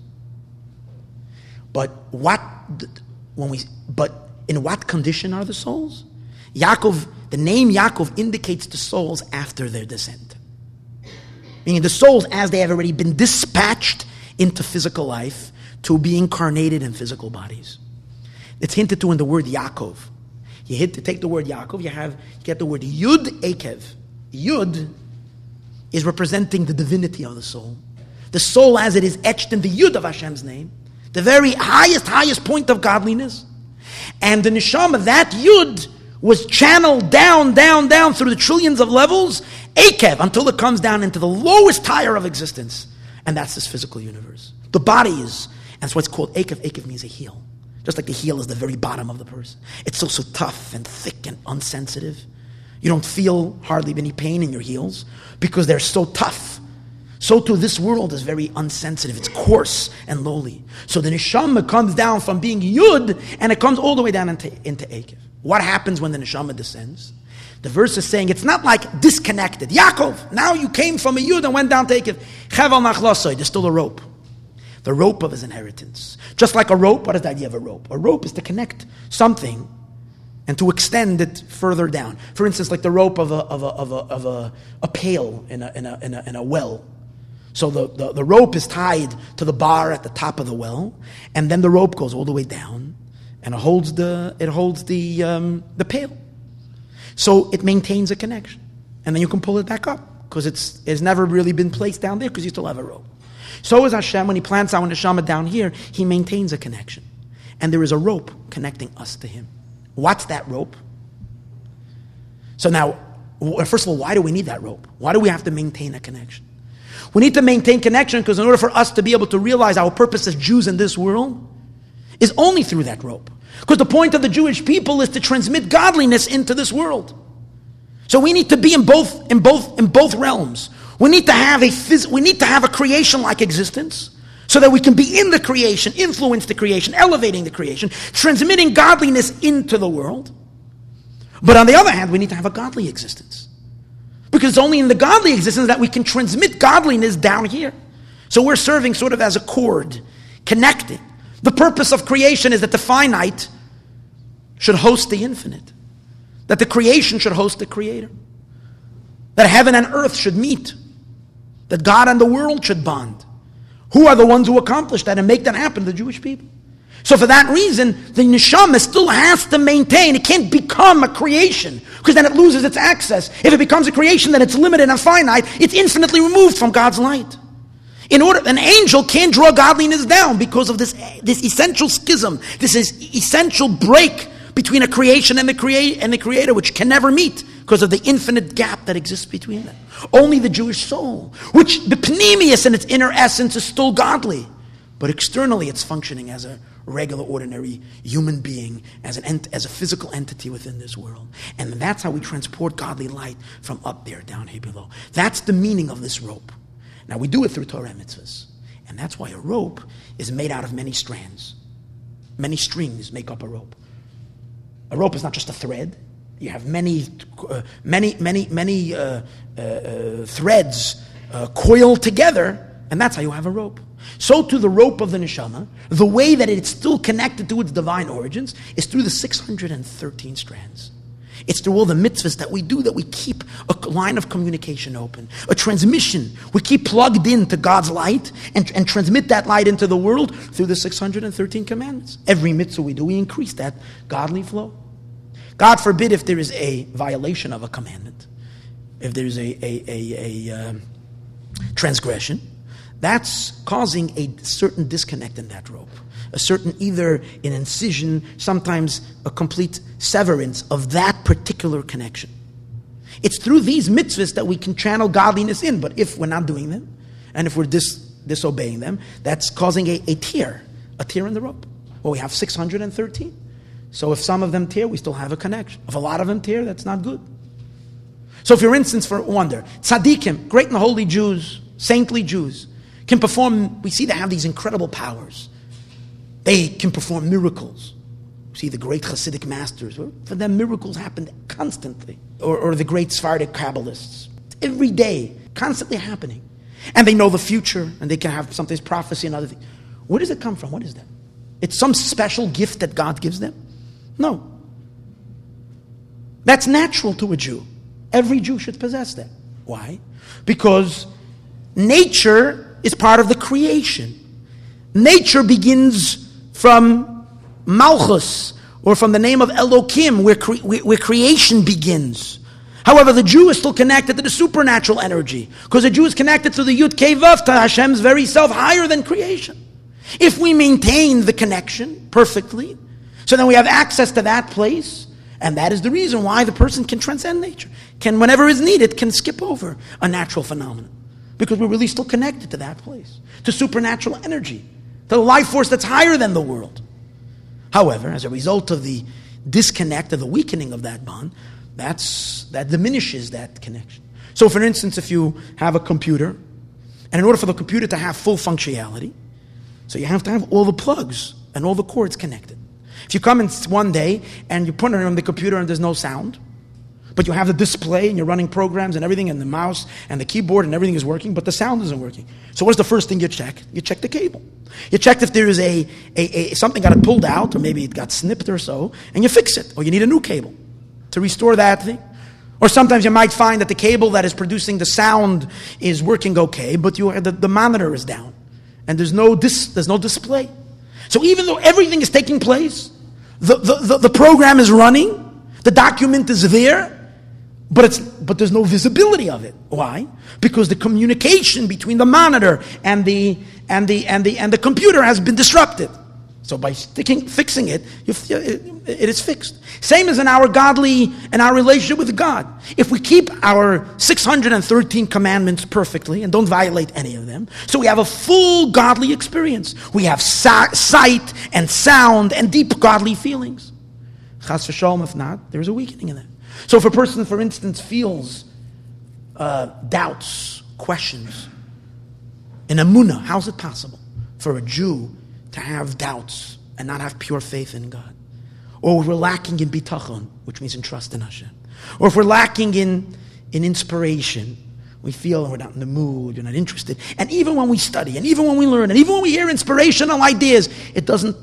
But what when we but in what condition are the souls? Yaakov, the name Yaakov indicates the souls after their descent. Meaning the souls as they have already been dispatched into physical life to be incarnated in physical bodies. It's hinted to in the word Yaakov. You hit to take the word Yaakov, you have you get the word Yud Akev. Yud is representing the divinity of the soul. The soul as it is etched in the Yud of Hashem's name, the very highest, highest point of godliness. And the neshama, that Yud, was channeled down, down, down through the trillions of levels, Akev, until it comes down into the lowest tier of existence. And that's this physical universe. The body is, and that's why it's called Akev. Akev means a heel. Just like the heel is the very bottom of the person. It's so, so tough and thick and unsensitive. You don't feel hardly any pain in your heels because they're so tough. So too, this world is very unsensitive. It's coarse and lowly. So the neshama comes down from being Yud and it comes all the way down into, into Akev. What happens when the neshama descends? The verse is saying it's not like disconnected. Yaakov, now you came from a Yud and went down to Akev. Chevel nachlasoi, there's still a rope. The rope of his inheritance. Just like a rope, what is the idea of a rope? A rope is to connect something and to extend it further down. For instance, like the rope of a of a of a of a, a pail in a in a in a in a well. So the, the, the rope is tied to the bar at the top of the well, and then the rope goes all the way down, and it holds the it holds the um, the pail. So it maintains a connection, and then you can pull it back up because it's it's never really been placed down there because you still have a rope. So is Hashem when He plants our neshama down here, He maintains a connection, and there is a rope connecting us to Him. What's that rope? So now, first of all, why do we need that rope? Why do we have to maintain a connection? We need to maintain connection because in order for us to be able to realize our purpose as Jews in this world is only through that rope. Because the point of the Jewish people is to transmit godliness into this world. So we need to be in both in both in both realms. We need to have a phys- we need to have a creation-like existence, so that we can be in the creation, influence the creation, elevating the creation, transmitting godliness into the world. But on the other hand, we need to have a godly existence. Because it's only in the godly existence that we can transmit godliness down here. So we're serving sort of as a cord, connecting. The purpose of creation is that the finite should host the infinite. That the creation should host the Creator. That heaven and earth should meet. That God and the world should bond. Who are the ones who accomplish that and make that happen? The Jewish people. So for that reason, the neshama still has to maintain. It can't become a creation, because then it loses its access. If it becomes a creation, then it's limited and finite. It's infinitely removed from God's light. In order, an angel can't draw godliness down because of this, this essential schism, this is essential break between a creation and the create and the Creator, which can never meet because of the infinite gap that exists between them. Only the Jewish soul, which the pneumius in its inner essence is still godly, but externally it's functioning as a regular, ordinary human being, as an ent- as a physical entity within this world. And that's how we transport godly light from up there down here below. That's the meaning of this rope. Now we do it through Torah and mitzvahs. And that's why a rope is made out of many strands. Many strings make up a rope. A rope is not just a thread. You have many, uh, many, many, many uh, uh, uh, threads uh, coiled together, and that's how you have a rope. So to the rope of the neshama, the way that it's still connected to its divine origins is through the six hundred thirteen strands. It's through all the mitzvahs that we do that we keep a line of communication open, a transmission. We keep plugged into God's light and, and transmit that light into the world through the six hundred thirteen commandments. Every mitzvah we do, we increase that godly flow. God forbid if there is a violation of a commandment, if there is a, a, a, a um, transgression, that's causing a certain disconnect in that rope. A certain, either an incision, sometimes a complete severance of that particular connection. It's through these mitzvahs that we can channel godliness in, but if we're not doing them, and if we're dis, disobeying them, that's causing a, a tear, a tear in the rope. Well, we have six hundred thirteen. So if some of them tear, we still have a connection. If a lot of them tear, that's not good. So for instance, for wonder, tzaddikim, great and holy Jews, saintly Jews, can perform, we see they have these incredible powers. They can perform miracles. We see the great Hasidic masters, for them miracles happened constantly. Or, or the great Sephardic Kabbalists. Every day, constantly happening. And they know the future, and they can have sometimes prophecy and other things. Where does it come from? What is that? It's some special gift that God gives them? No. That's natural to a Jew. Every Jew should possess that. Why? Because nature is part of the creation. Nature begins from Malchus, or from the name of Elokim, where, cre- where creation begins. However, the Jew is still connected to the supernatural energy, because the Jew is connected to the Yud Kei Vav, to Hashem's very self, higher than creation. If we maintain the connection perfectly, so then we have access to that place, and that is the reason why the person can transcend nature, can, whenever is needed, can skip over a natural phenomenon, because we're really still connected to that place, to supernatural energy, to the life force that's higher than the world. However, as a result of the disconnect, of the weakening of that bond, that's that diminishes that connection. So for instance, if you have a computer, and in order for the computer to have full functionality, so you have to have all the plugs and all the cords connected. If you come in one day and you put it on the computer and there's no sound, but you have the display and you're running programs and everything, and the mouse and the keyboard and everything is working, but the sound isn't working. So what's the first thing you check? You check the cable. You check if there is a, a, a something got pulled out, or maybe it got snipped or so, and you fix it. Or you need a new cable to restore that thing. Or sometimes you might find that the cable that is producing the sound is working okay, but you the, the monitor is down, and there's no dis, there's no display. So even though everything is taking place, the, the, the, the program is running, the document is there, but it's but there's no visibility of it. Why? Because the communication between the monitor and the and the and the and the computer has been disrupted. So by sticking, fixing it, you, it, it is fixed. Same as in our godly and our relationship with God. If we keep our six hundred thirteen commandments perfectly and don't violate any of them, so we have a full godly experience. We have sa- sight and sound and deep godly feelings. Chas v'sholom, if not, there's a weakening in that. So if a person, for instance, feels uh, doubts, questions, in emunah, how is it possible for a Jew to have doubts and not have pure faith in God? Or if we're lacking in bitachon, which means in trust in Hashem. Or if we're lacking in, in inspiration, we feel we're not in the mood, you're not interested. And even when we study, and even when we learn, and even when we hear inspirational ideas, it doesn't,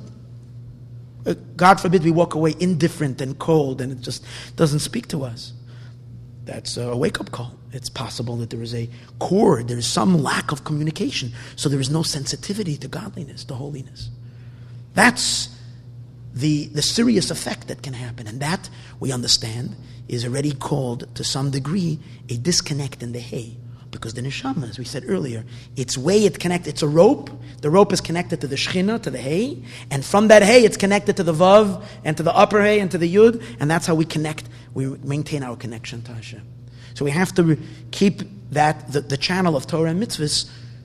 uh, God forbid we walk away indifferent and cold and it just doesn't speak to us. That's a wake-up call. It's possible that there is a cord, there is some lack of communication, so there is no sensitivity to godliness, to holiness. That's the, the serious effect that can happen, and that, we understand, is already called, to some degree, a disconnect in the hay. Because the neshama, as we said earlier, its way it connects, it's a rope, the rope is connected to the shechina, to the hay, and from that hay it's connected to the vav, and to the upper hay, and to the yud, and that's how we connect, we maintain our connection to Hashem. So we have to keep that, the, the channel of Torah and mitzvahs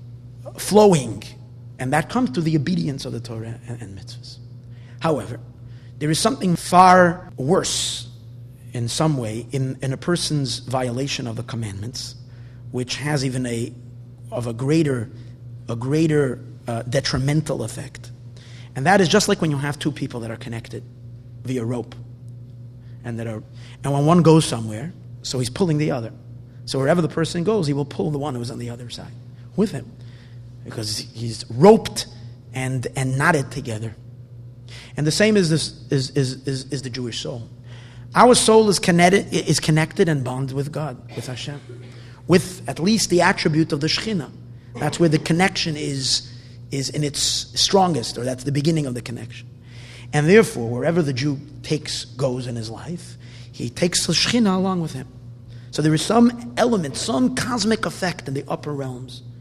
flowing, and that comes through the obedience of the Torah and, and mitzvahs. However, there is something far worse in some way in, in a person's violation of the commandments, which has even a of a greater a greater uh, detrimental effect. And that is just like when you have two people that are connected via rope, and that are and when one goes somewhere, so he's pulling the other. So wherever the person goes, he will pull the one who's on the other side with him, because he's roped and and knotted together. And the same is this is is is, is the Jewish soul. Our soul is connected is connected and bonded with God, with Hashem, with at least the attribute of the Shekhinah. That's where the connection is is in its strongest, or that's the beginning of the connection. And therefore, wherever the Jew takes goes in his life, he takes the Shekhinah along with him. So there is some element, some cosmic effect in the upper realms.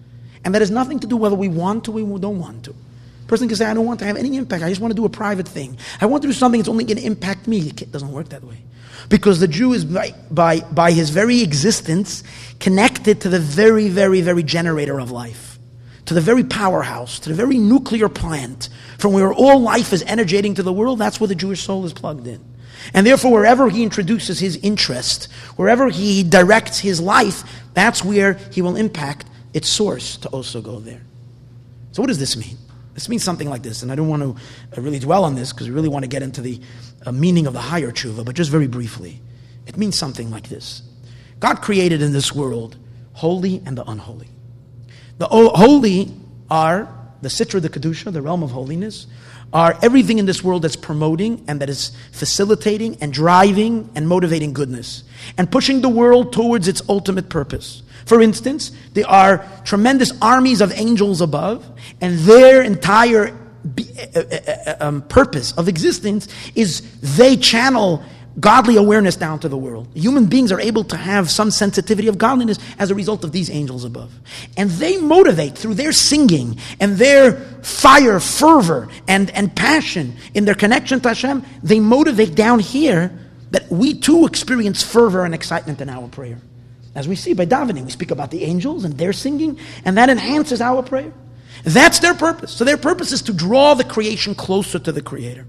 And that has nothing to do whether we want to or we don't want to. A person can say, I don't want to have any impact. I just want to do a private thing. I want to do something that's only going to impact me. It doesn't work that way. Because the Jew is, by, by, by his very existence, connected to the very, very, very generator of life. To the very powerhouse, to the very nuclear plant, from where all life is energating to the world. That's where the Jewish soul is plugged in. And therefore, wherever he introduces his interest, wherever he directs his life, that's where he will impact its source to also go there. So what does this mean? This means something like this, and I don't want to really dwell on this because we really want to get into the uh, meaning of the higher tshuva, but just very briefly. It means something like this. God created in this world holy and the unholy. The holy are the Sitra, the Kedusha, the realm of holiness, are everything in this world that's promoting and that is facilitating and driving and motivating goodness and pushing the world towards its ultimate purpose. For instance, there are tremendous armies of angels above, and their entire be, uh, uh, um, purpose of existence is they channel godly awareness down to the world. Human beings are able to have some sensitivity of godliness as a result of these angels above. And they motivate through their singing and their fire, fervor, and, and passion in their connection to Hashem. They motivate down here that we too experience fervor and excitement in our prayer. As we see by davening, we speak about the angels and their singing, and that enhances our prayer. That's their purpose. So their purpose is to draw the creation closer to the Creator.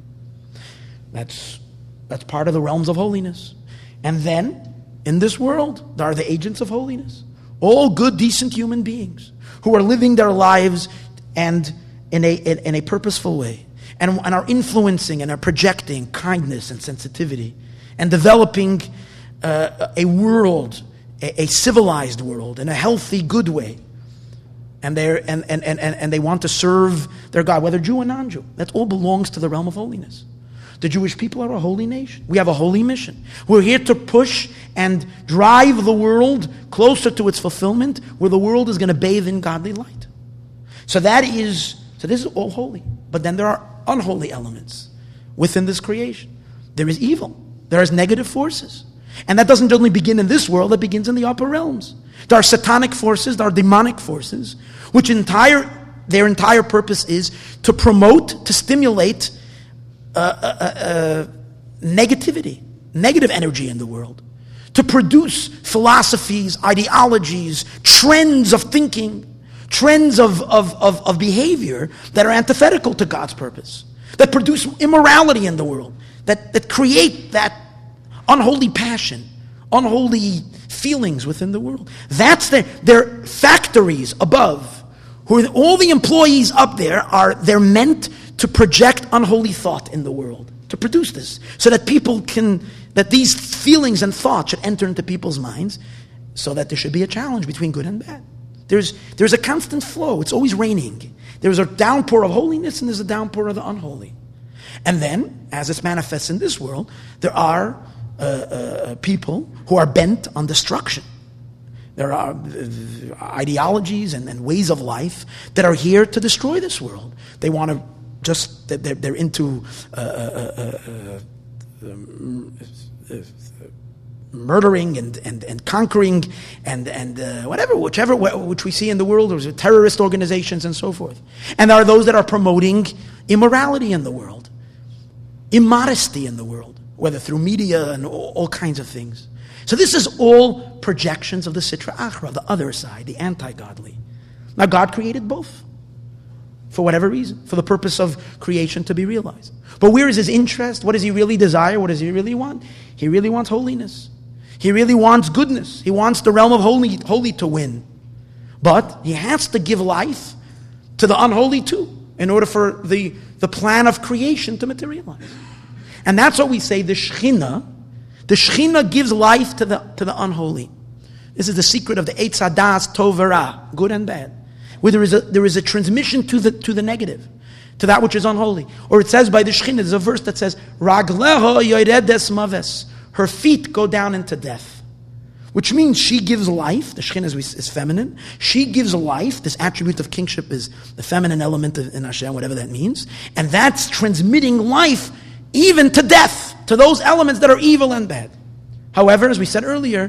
That's That's part of the realms of holiness. And then, in this world, there are the agents of holiness. All good, decent human beings who are living their lives and in a, in, in a purposeful way. And, and are influencing and are projecting kindness and sensitivity. And developing uh, a world, a, a civilized world, in a healthy, good way. And, they're, and, and, and, and they want to serve their God, whether Jew or non-Jew. That all belongs to the realm of holiness. The Jewish people are a holy nation. We have a holy mission. We're here to push and drive the world closer to its fulfillment, where the world is going to bathe in godly light. So that is, so this is all holy. But then there are unholy elements within this creation. There is evil. There is negative forces. And that doesn't only begin in this world, it begins in the upper realms. There are satanic forces, there are demonic forces, which entire their entire purpose is to promote, to stimulate Uh, uh, uh, negativity, negative energy in the world, to produce philosophies, ideologies, trends of thinking, trends of, of, of, of behavior that are antithetical to God's purpose, that produce immorality in the world, that, that create that unholy passion, unholy feelings within the world. That's their, their factories above, who are all the employees up there are, they're meant to project unholy thought in the world, to produce this, so that people can, that these feelings and thoughts should enter into people's minds, so that there should be a challenge between good and bad. There's, there's a constant flow. It's always raining. There's a downpour of holiness and there's a downpour of the unholy. And then, as it manifests in this world, there are uh, uh, people who are bent on destruction. There are uh, ideologies and, and ways of life that are here to destroy this world. They want to just, they're, they're into uh, uh, uh, uh, murdering and, and, and conquering and, and uh, whatever, whichever, which we see in the world. There's terrorist organizations and so forth. And there are those that are promoting immorality in the world, immodesty in the world, whether through media and all, all kinds of things. So this is all projections of the Sitra Achra, the other side, the anti-godly. Now God created both, for whatever reason, for the purpose of creation to be realized. But where is his interest? What does he really desire? What does he really want? He really wants holiness. He really wants goodness. He wants the realm of holy, holy to win. But he has to give life to the unholy too, in order for the, the plan of creation to materialize. And that's what we say, the Shekhinah, the Shekhinah gives life to the, to the unholy. This is the secret of the Eitz Hadas Tov Ra, good and bad. Where there is a, there is a transmission to the, to the negative, to that which is unholy. Or it says by the Shekhinah, there's a verse that says, Ragleho yoredes maves. Her feet go down into death. Which means she gives life. The Shekhinah is, is feminine. She gives life. This attribute of kingship is the feminine element of, in Hashem, whatever that means. And that's transmitting life even to death, to those elements that are evil and bad. However, as we said earlier,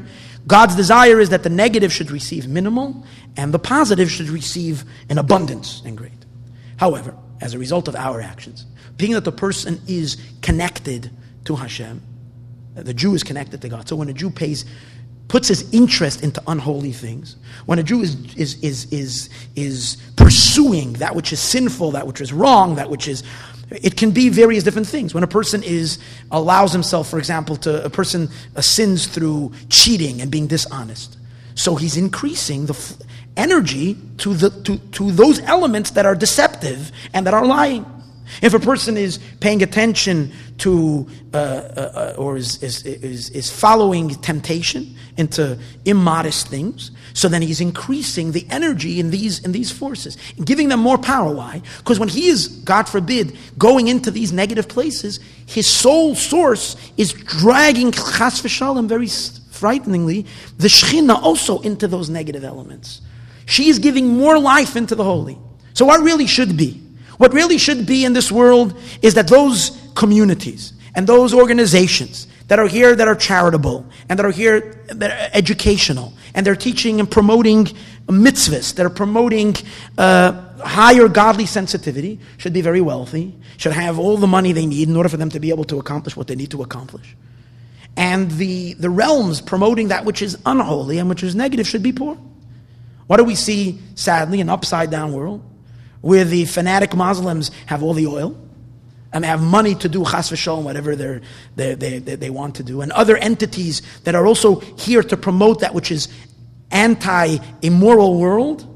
God's desire is that the negative should receive minimal and the positive should receive an abundance and great. However, as a result of our actions, being that the person is connected to Hashem, the Jew is connected to God. So when a Jew pays, puts his interest into unholy things, when a Jew is is is is is pursuing that which is sinful, that which is wrong, that which is, it can be various different things. When a person is allows himself, for example, to a person uh, sins through cheating and being dishonest, so he's increasing the f- energy to the to to those elements that are deceptive and that are lying. If a person is paying attention to uh, uh, or is, is is is following temptation into immodest things, so then he's increasing the energy in these in these forces, giving them more power. Why? Because when he is, God forbid, going into these negative places, his soul source is dragging, chas v'shalom, very frighteningly, the Shekhinah also into those negative elements. She is giving more life into the holy. So what really should be? What really should be in this world is that those communities and those organizations that are here, that are charitable, and that are here, that are educational, and they're teaching and promoting mitzvahs, that are promoting uh, higher godly sensitivity, should be very wealthy, should have all the money they need in order for them to be able to accomplish what they need to accomplish. And the, the realms promoting that which is unholy and which is negative should be poor. What do we see, sadly, in an upside-down world, where the fanatic Muslims have all the oil and have money to do chas v'shalom, whatever they're, they they they want to do, and other entities that are also here to promote that which is anti-immoral world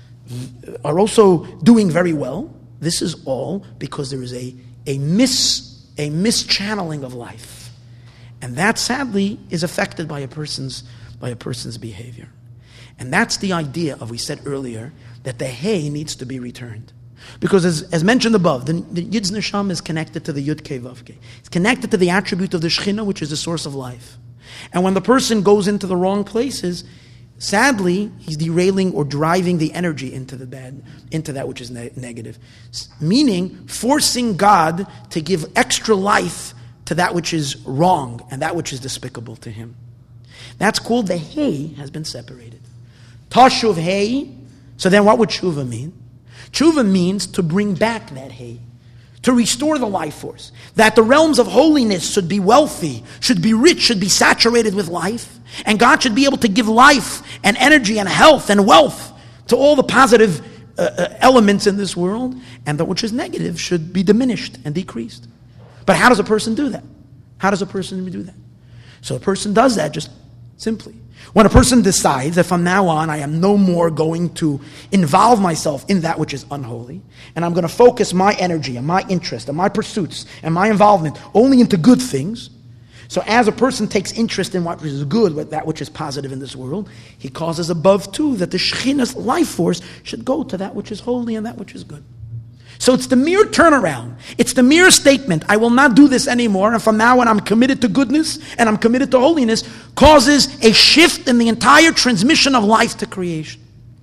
are also doing very well. This is all because there is a a mis a mischanneling of life, and that sadly is affected by a person's by a person's behavior. And that's the idea of, we said earlier, that the hay needs to be returned. Because as, as mentioned above, the, the Yid's Neshama is connected to the Yud Kei Vav Kei. It's connected to the attribute of the Shekhinah, which is the source of life. And when the person goes into the wrong places, sadly, he's derailing or driving the energy into the bad, into that which is ne- negative. S- meaning, forcing God to give extra life to that which is wrong and that which is despicable to him. That's called the hay has been separated. Tashuv hay. So then what would tshuva mean? Tshuva means to bring back that hay, to restore the life force, that the realms of holiness should be wealthy, should be rich, should be saturated with life, and God should be able to give life and energy and health and wealth to all the positive uh, uh, elements in this world, and that which is negative should be diminished and decreased. But how does a person do that? How does a person do that? So a person does that just simply. When a person decides that from now on I am no more going to involve myself in that which is unholy, and I'm going to focus my energy and my interest and my pursuits and my involvement only into good things. So as a person takes interest in what is good, with that which is positive in this world, he causes above too that the Shekhinah's life force should go to that which is holy and that which is good. So it's the mere turnaround. It's the mere statement, I will not do this anymore, and from now on I'm committed to goodness and I'm committed to holiness, causes a shift in the entire transmission of life to creation.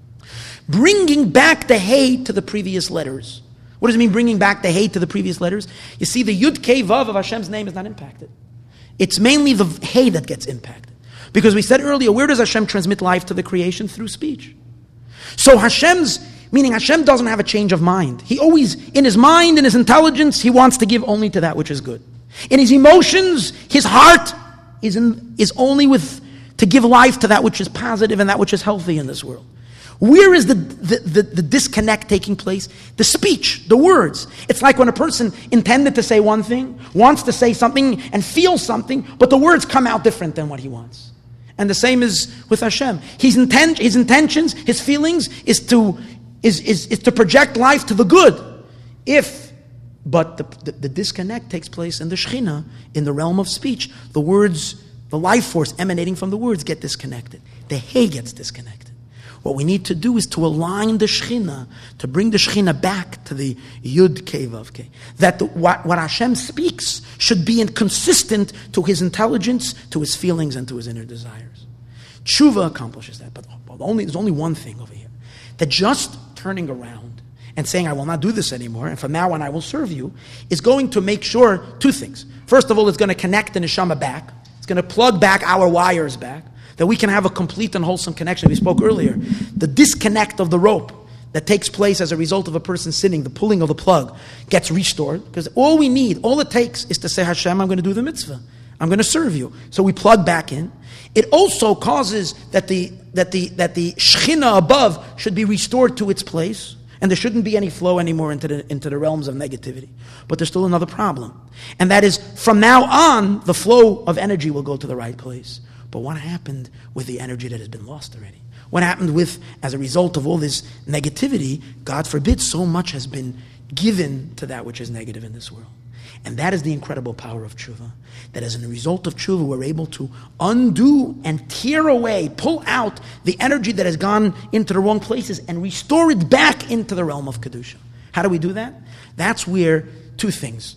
Bringing back the hay to the previous letters. What does it mean, bringing back the hay to the previous letters? You see, the Yud Kei Vav of Hashem's name is not impacted. It's mainly the hay that gets impacted. Because we said earlier, where does Hashem transmit life to the creation? Through speech. So Hashem's Meaning Hashem doesn't have a change of mind. He always, in his mind, in his intelligence, he wants to give only to that which is good. In his emotions, his heart is in, is only with to give life to that which is positive and that which is healthy in this world. Where is the, the, the, the disconnect taking place? The speech, the words. It's like when a person intended to say one thing, wants to say something and feels something, but the words come out different than what he wants. And the same is with Hashem. His, inten- his intentions, his feelings is to Is, is, is to project life to the good. If, but the, the, the disconnect takes place in the Shekhinah, in the realm of speech. The words, the life force emanating from the words get disconnected. The hay gets disconnected. What we need to do is to align the Shekhinah, to bring the Shekhinah back to the Yud Kei Vav Kei. That the, what, what Hashem speaks should be consistent to his intelligence, to his feelings, and to his inner desires. Tshuva accomplishes that, but only, there's only one thing over here. That just turning around and saying, I will not do this anymore, and from now on I will serve you, is going to make sure two things. First of all, it's going to connect the neshama back. It's going to plug back our wires back. that we can have a complete and wholesome connection. We spoke earlier. The disconnect of the rope that takes place as a result of a person sinning, the pulling of the plug, gets restored. Because all we need, all it takes is to say, Hashem, I'm going to do the mitzvah. I'm going to serve you. So we plug back in. It also causes that the that the that the Shekhinah above should be restored to its place, and there shouldn't be any flow anymore into the into the realms of negativity. But there's still another problem, and that is from now on the flow of energy will go to the right place. But what happened with the energy that has been lost already? What happened with, as a result of all this negativity, God forbid, so much has been given to that which is negative in this world. And that is the incredible power of tshuva. That as a result of tshuva, we're able to undo and tear away, pull out the energy that has gone into the wrong places and restore it back into the realm of Kedusha. How do we do that? That's where two things.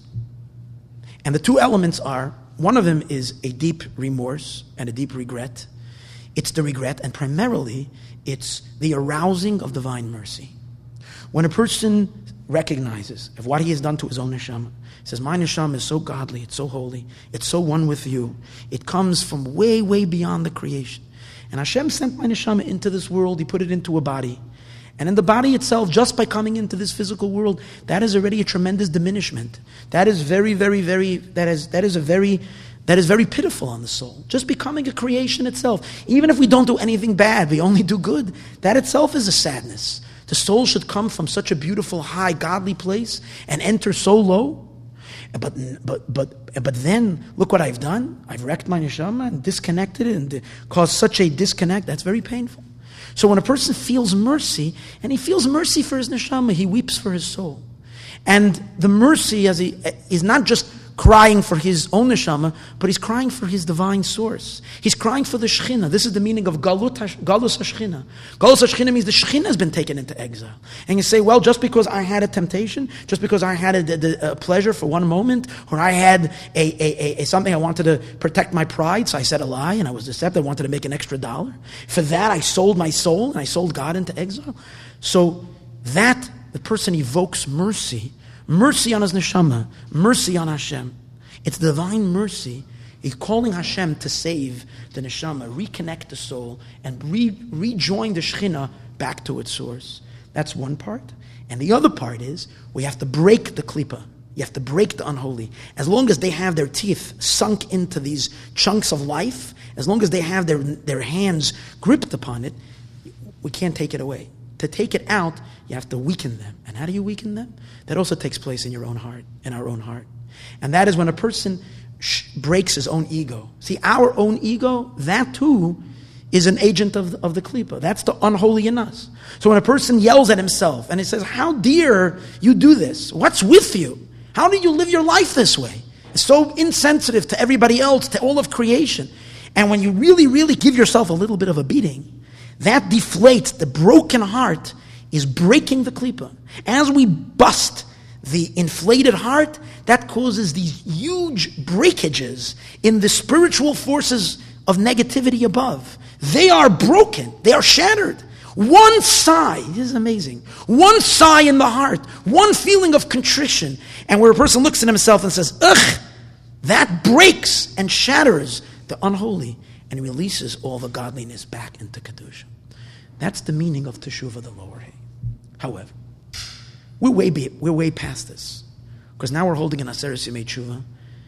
And the two elements are, one of them is a deep remorse and a deep regret. It's the regret, and primarily, it's the arousing of divine mercy. When a person recognizes of what he has done to his own neshama, he says, my neshama is so godly, it's so holy, it's so one with you. It comes from way, way beyond the creation. And Hashem sent my neshama into this world, He put it into a body. And in the body itself, just by coming into this physical world, that is already a tremendous diminishment. That is very, very, very, that is that is a very, that is very pitiful on the soul. Just becoming a creation itself. Even if we don't do anything bad, we only do good, that itself is a sadness. The soul should come from such a beautiful, high, godly place and enter so low. But but but but then look what I've done. I've wrecked my neshama and disconnected it and caused such a disconnect. That's very painful. So when a person feels mercy, and he feels mercy for his neshama, he weeps for his soul. And the mercy as he is not just crying for his own neshama, but he's crying for his divine source. He's crying for the Shekhinah. This is the meaning of Galut Galus HaShekhinah. Galus HaShekhinah means the Shekhinah has been taken into exile. And you say, well, just because I had a temptation, just because I had a, a, a pleasure for one moment, or I had a, a, a, a something I wanted to protect my pride, so I said a lie and I was deceptive, I wanted to make an extra dollar. For that, I sold my soul and I sold God into exile. So that, the person evokes mercy. Mercy on his neshama, mercy on Hashem. It's divine mercy. He's calling Hashem to save the neshama, reconnect the soul, and re- rejoin the Shekhinah back to its source. That's one part. And the other part is, we have to break the klipa. You have to break the unholy. As long as they have their teeth sunk into these chunks of life, as long as they have their, their hands gripped upon it, we can't take it away. To take it out, you have to weaken them. And how do you weaken them? That also takes place in your own heart, in our own heart. And that is when a person sh- breaks his own ego. See, our own ego, that too is an agent of the, of the klipa. That's the unholy in us. So when a person yells at himself and he says, how dare you do this? What's with you? How do you live your life this way? It's so insensitive to everybody else, to all of creation. And when you really, really give yourself a little bit of a beating, that deflates. The broken heart is breaking the klipa. As we bust the inflated heart, that causes these huge breakages in the spiritual forces of negativity above. They are broken. They are shattered. One sigh, this is amazing. One sigh in the heart, one feeling of contrition, and where a person looks at himself and says, ugh, that breaks and shatters the unholy and releases all the godliness back into Kedusha. That's the meaning of Teshuvah, the lower hay. However, we're way, be, we're way past this, because now we're holding an Aseret Yemei Teshuvah,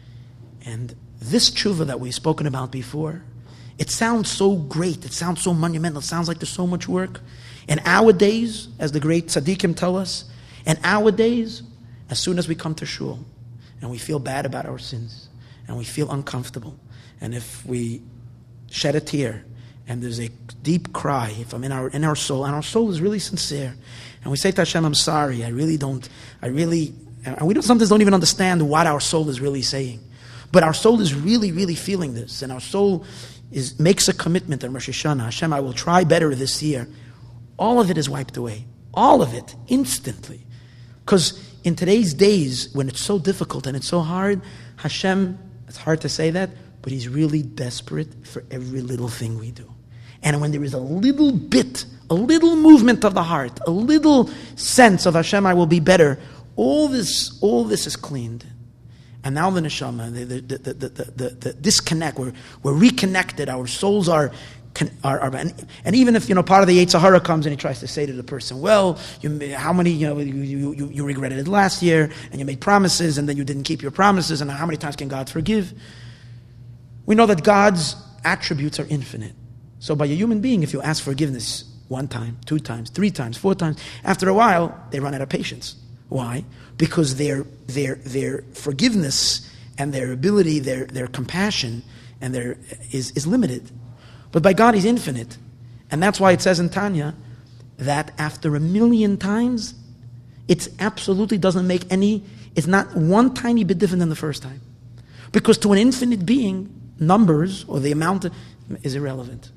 and this Teshuvah that we've spoken about before, it sounds so great, it sounds so monumental, it sounds like there's so much work. In our days, as the great tzaddikim tell us, in our days, as soon as we come to shul, and we feel bad about our sins, and we feel uncomfortable, and if we shed a tear, and there's a deep cry from in our in our soul, and our soul is really sincere, and we say to Hashem, I'm sorry, I really don't, I really, and we don't, sometimes don't even understand what our soul is really saying. But our soul is really, really feeling this, and our soul is makes a commitment on Rosh Hashanah. Hashem, I will try better this year. All of it is wiped away. All of it, instantly. Because in today's days, when it's so difficult and it's so hard, Hashem, it's hard to say that, but He's really desperate for every little thing we do. And when there is a little bit, a little movement of the heart, a little sense of Hashem, I will be better, all this, all this is cleaned. And now the neshama, the, the, the, the, the, the, the disconnect, we're, we're reconnected, our souls are Are, are, and, and even if, you know, part of the Yetzer Hara comes and he tries to say to the person, well, you, how many, you know, you, you, you regretted it last year, and you made promises, and then you didn't keep your promises, and how many times can God forgive? We know that God's attributes are infinite. So by a human being, if you ask forgiveness one time, two times, three times, four times, after a while, they run out of patience. Why? Because their their their forgiveness and their ability, their their compassion, and their is is limited. But by God, He's infinite. And that's why it says in Tanya that after a million times, it absolutely doesn't make any, it's not one tiny bit different than the first time. Because to an infinite being, numbers or the amount of, is irrelevant.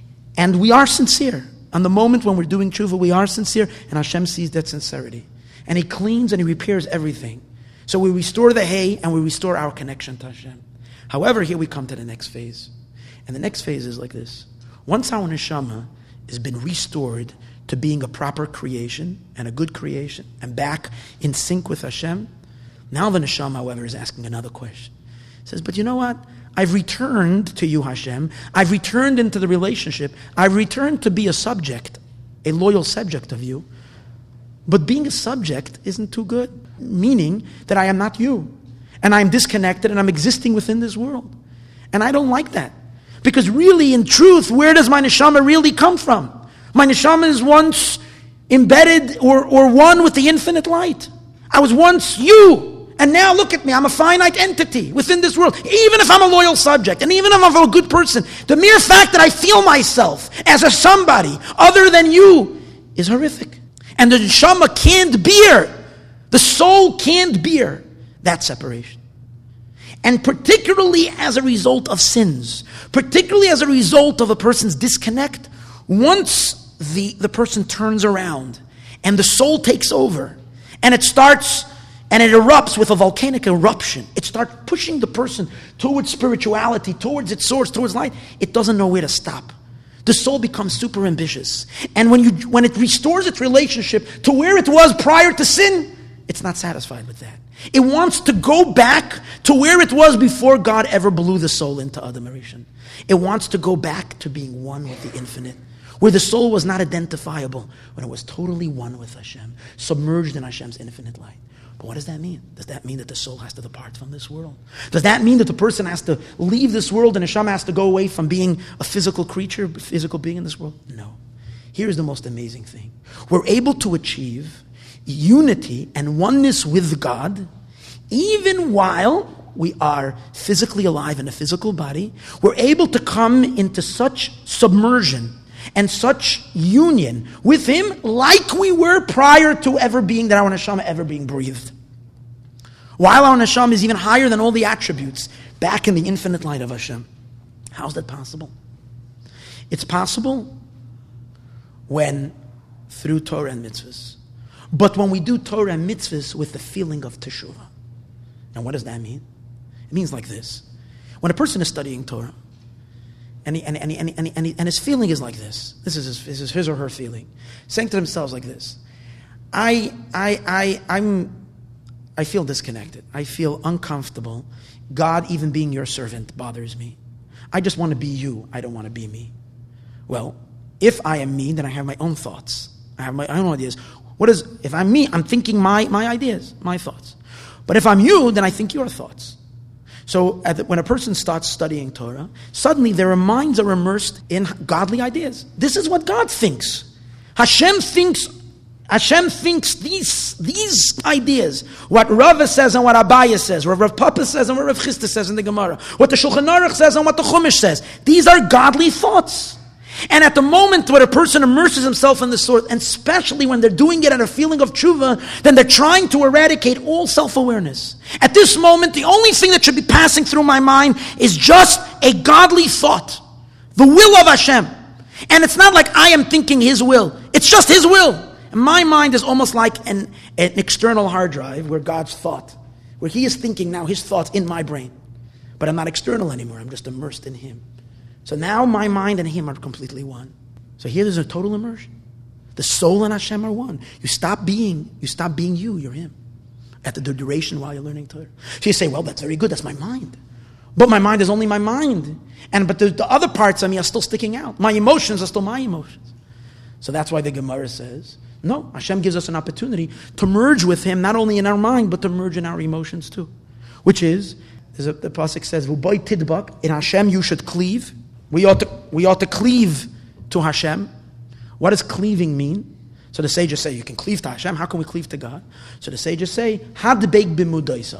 And we are sincere. On the moment when we're doing tshuva, we are sincere, and Hashem sees that sincerity. And He cleans and He repairs everything. So we restore the hay and we restore our connection to Hashem. However, here we come to the next phase. And the next phase is like this. Once our neshama has been restored to being a proper creation and a good creation and back in sync with Hashem, now the neshama, however, is asking another question. It says, but you know what? I've returned to you, Hashem. I've returned into the relationship. I've returned to be a subject, a loyal subject of you. But being a subject isn't too good, meaning that I am not you. And I'm disconnected and I'm existing within this world. And I don't like that. Because really, in truth, where does my neshama really come from? My neshama is once embedded or, or one with the infinite light. I was once you, and now look at me, I'm a finite entity within this world. Even if I'm a loyal subject, and even if I'm a good person, the mere fact that I feel myself as a somebody other than you is horrific. And the neshama can't bear, the soul can't bear that separation. And particularly as a result of sins, particularly as a result of a person's disconnect, once the, the person turns around and the soul takes over and it starts and it erupts with a volcanic eruption, it starts pushing the person towards spirituality, towards its source, towards light, it doesn't know where to stop. The soul becomes super ambitious. And when you when it restores its relationship to where it was prior to sin, it's not satisfied with that. It wants to go back to where it was before God ever blew the soul into Adam Arishan. It wants to go back to being one with the infinite, where the soul was not identifiable, when it was totally one with Hashem, submerged in Hashem's infinite light. But what does that mean? Does that mean that the soul has to depart from this world? Does that mean that the person has to leave this world and Hashem has to go away from being a physical creature, a physical being in this world? No. Here's the most amazing thing. We're able to achieve unity and oneness with God, even while we are physically alive in a physical body. We're able to come into such submersion and such union with Him like we were prior to ever being, that our neshama ever being breathed. While our neshama is even higher than all the attributes, back in the infinite light of Hashem. How's that possible? It's possible when, through Torah and mitzvahs. But when we do Torah and mitzvahs with the feeling of teshuvah. And what does that mean? It means like this. When a person is studying Torah, and, he, and, and, and, and, and, and his feeling is like this. This is his, this is his or her feeling. Saying to themselves like this. I, I, I, I'm, I feel disconnected. I feel uncomfortable. God, even being your servant, bothers me. I just want to be you. I don't want to be me. Well, if I am me, then I have my own thoughts. I have my own ideas. What is, if I'm me, I'm thinking my, my ideas, my thoughts. But if I'm you, then I think your thoughts. So at the, when a person starts studying Torah, suddenly their minds are immersed in godly ideas. This is what God thinks. Hashem thinks Hashem thinks these, these ideas, what Rava says and what Abaya says, what Rav Papa says and what Rav Chisda says in the Gemara, what the Shulchan Aruch says and what the Chumash says. These are godly thoughts. And at the moment when a person immerses himself in the sort, and especially when they're doing it at a feeling of tshuva, then they're trying to eradicate all self-awareness. At this moment, the only thing that should be passing through my mind is just a godly thought. The will of Hashem. And it's not like I am thinking His will. It's just His will. And my mind is almost like an, an external hard drive where God's thought, where He is thinking now His thoughts in my brain. But I'm not external anymore. I'm just immersed in Him. So now my mind and Him are completely one. So here there's a total immersion. The soul and Hashem are one. You stop being, you stop being you, you're Him. At the duration while you're learning Torah. So you say, well, that's very good, that's my mind. But my mind is only my mind. And but the, the other parts of me are still sticking out. My emotions are still my emotions. So that's why the Gemara says, no, Hashem gives us an opportunity to merge with Him, not only in our mind, but to merge in our emotions too. Which is, as a, the Pasuk says, V'boy tidbak, in Hashem you should cleave. We ought to, we ought to cleave to Hashem. What does cleaving mean? So the sages say, you can cleave to Hashem. How can we cleave to God? So the sages say, hadbeik b'mudaisav.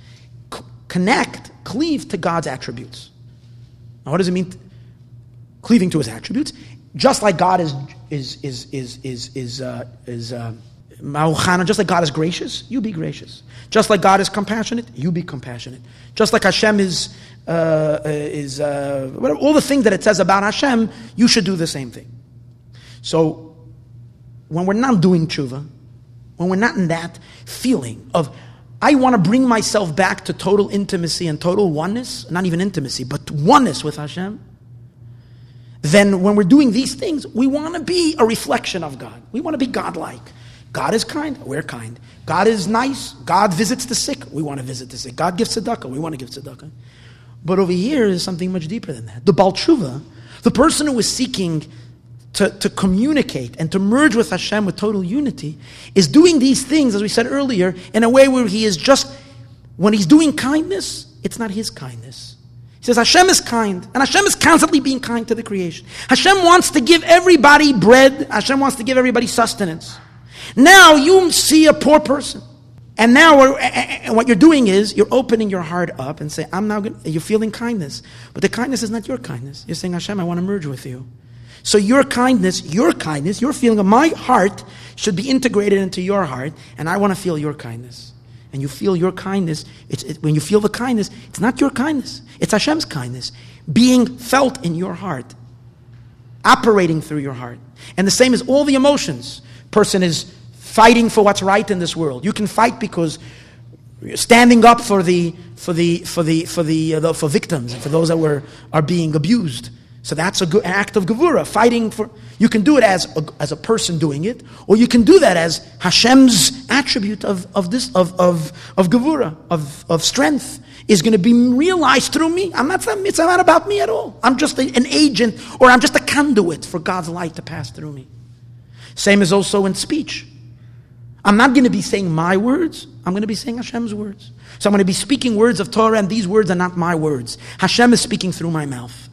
Connect, cleave to God's attributes. Now what does it mean? Cleaving to His attributes? Just like God is is is is is is uh, is uh, just like God is gracious, you be gracious. Just like God is compassionate, you be compassionate. Just like Hashem is uh, is uh, whatever, all the things that it says about Hashem, you should do the same thing. So when we're not doing tshuva, when we're not in that feeling of I want to bring myself back to total intimacy and total oneness, not even intimacy, but oneness with Hashem, then when we're doing these things, we want to be a reflection of God. We want to be God-like. God is kind, we're kind. God is nice, God visits the sick, we want to visit the sick. God gives tzedakah, we want to give tzedakah. But over here is something much deeper than that. The Baal Tshuva, the person who is seeking to, to communicate and to merge with Hashem with total unity, is doing these things, as we said earlier, in a way where he is just, when he's doing kindness, it's not his kindness. He says Hashem is kind, and Hashem is constantly being kind to the creation. Hashem wants to give everybody bread, Hashem wants to give everybody sustenance. Now you see a poor person, and now and what you're doing is you're opening your heart up and say, I'm now going you're feeling kindness, but the kindness is not your kindness. You're saying, Hashem, I want to merge with you. So your kindness, your kindness, your feeling of my heart should be integrated into your heart, and I want to feel your kindness. And you feel your kindness, it's, it, when you feel the kindness, it's not your kindness, it's Hashem's kindness being felt in your heart, operating through your heart. And the same as all the emotions. Person is fighting for what's right in this world. You can fight because you're standing up for the for the for the for the, uh, the for victims and for those that were are being abused. So that's a good act of gevura, fighting for. You can do it as a, as a person doing it, or you can do that as Hashem's attribute of, of this of of of gevura, of of strength, is going to be realized through me. I'm not. It's not about me at all. I'm just a, an agent, or I'm just a conduit for God's light to pass through me. Same as also in speech. I'm not going to be saying my words. I'm going to be saying Hashem's words. So I'm going to be speaking words of Torah, and these words are not my words. Hashem is speaking through my mouth.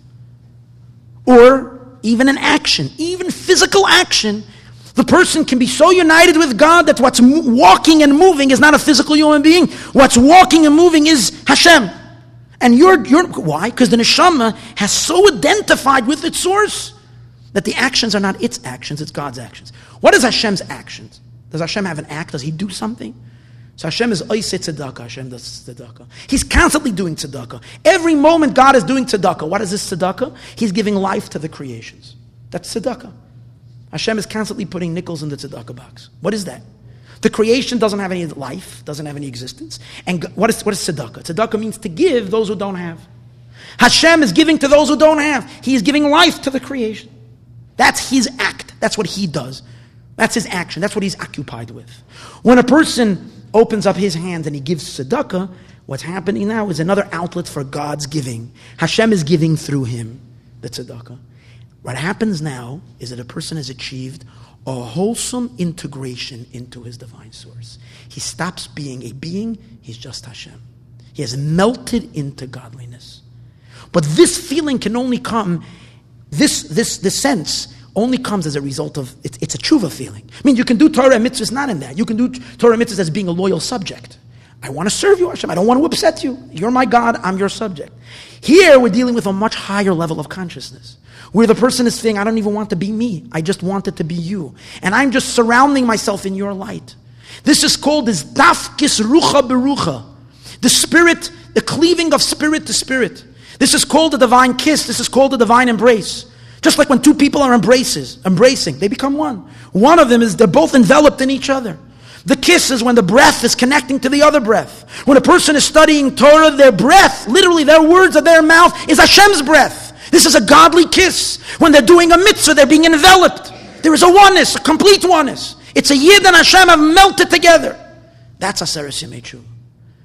Or even an action, even physical action, the person can be so united with God that what's walking and moving is not a physical human being. What's walking and moving is Hashem. And you're, you're why? Because the neshama has so identified with its source that the actions are not its actions, it's God's actions. What is Hashem's actions? Does Hashem have an act? Does He do something? So Hashem is oisei tzedakah. Hashem does tzedakah. He's constantly doing tzedakah. Every moment God is doing tzedakah. What is this tzedakah? He's giving life to the creations. That's tzedakah. Hashem is constantly putting nickels in the tzedakah box. What is that? The creation doesn't have any life, doesn't have any existence. And what is, what is tzedakah? Tzedakah means to give those who don't have. Hashem is giving to those who don't have. He is giving life to the creation. That's His act. That's what He does. That's His action. That's what He's occupied with. When a person opens up his hands and he gives tzedakah, what's happening now is another outlet for God's giving. Hashem is giving through him the tzedakah. What happens now is that a person has achieved a wholesome integration into his divine source. He stops being a being, he's just Hashem. He has melted into godliness. But this feeling can only come, this, this, this sense, only comes as a result of, it's, it's a tshuva feeling. I mean, you can do Torah and mitzvahs not in that. You can do Torah and mitzvahs as being a loyal subject. I want to serve you, Hashem. I don't want to upset you. You're my God, I'm your subject. Here, we're dealing with a much higher level of consciousness, where the person is saying, I don't even want to be me. I just want it to be you. And I'm just surrounding myself in your light. This is called this dafkis rucha berucha. The spirit, the cleaving of spirit to spirit. This is called the divine kiss. This is called the divine embrace. Just like when two people are embraces, embracing, they become one. One of them is they're both enveloped in each other. The kiss is when the breath is connecting to the other breath. When a person is studying Torah, their breath, literally their words of their mouth, is Hashem's breath. This is a godly kiss. When they're doing a mitzvah, they're being enveloped. There is a oneness, a complete oneness. It's a Yid and Hashem have melted together. That's Aseret Yemei Tshuva.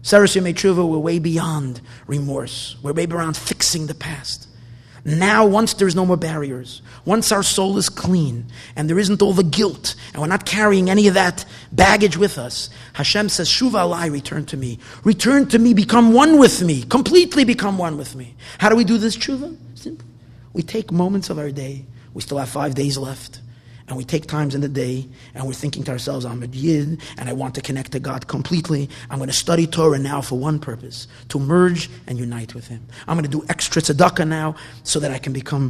Seres Yemei Tshuva, we're way beyond remorse. We're way beyond fixing the past. Now, once there's no more barriers, once our soul is clean, and there isn't all the guilt, and we're not carrying any of that baggage with us, Hashem says, Shuva alai, return to me. Return to me, become one with me. Completely become one with me. How do we do this tshuva? Simple. We take moments of our day. We still have five days left. And we take times in the day, and we're thinking to ourselves, I'm a Yid, and I want to connect to God completely. I'm going to study Torah now for one purpose, to merge and unite with Him. I'm going to do extra tzedakah now so that I can become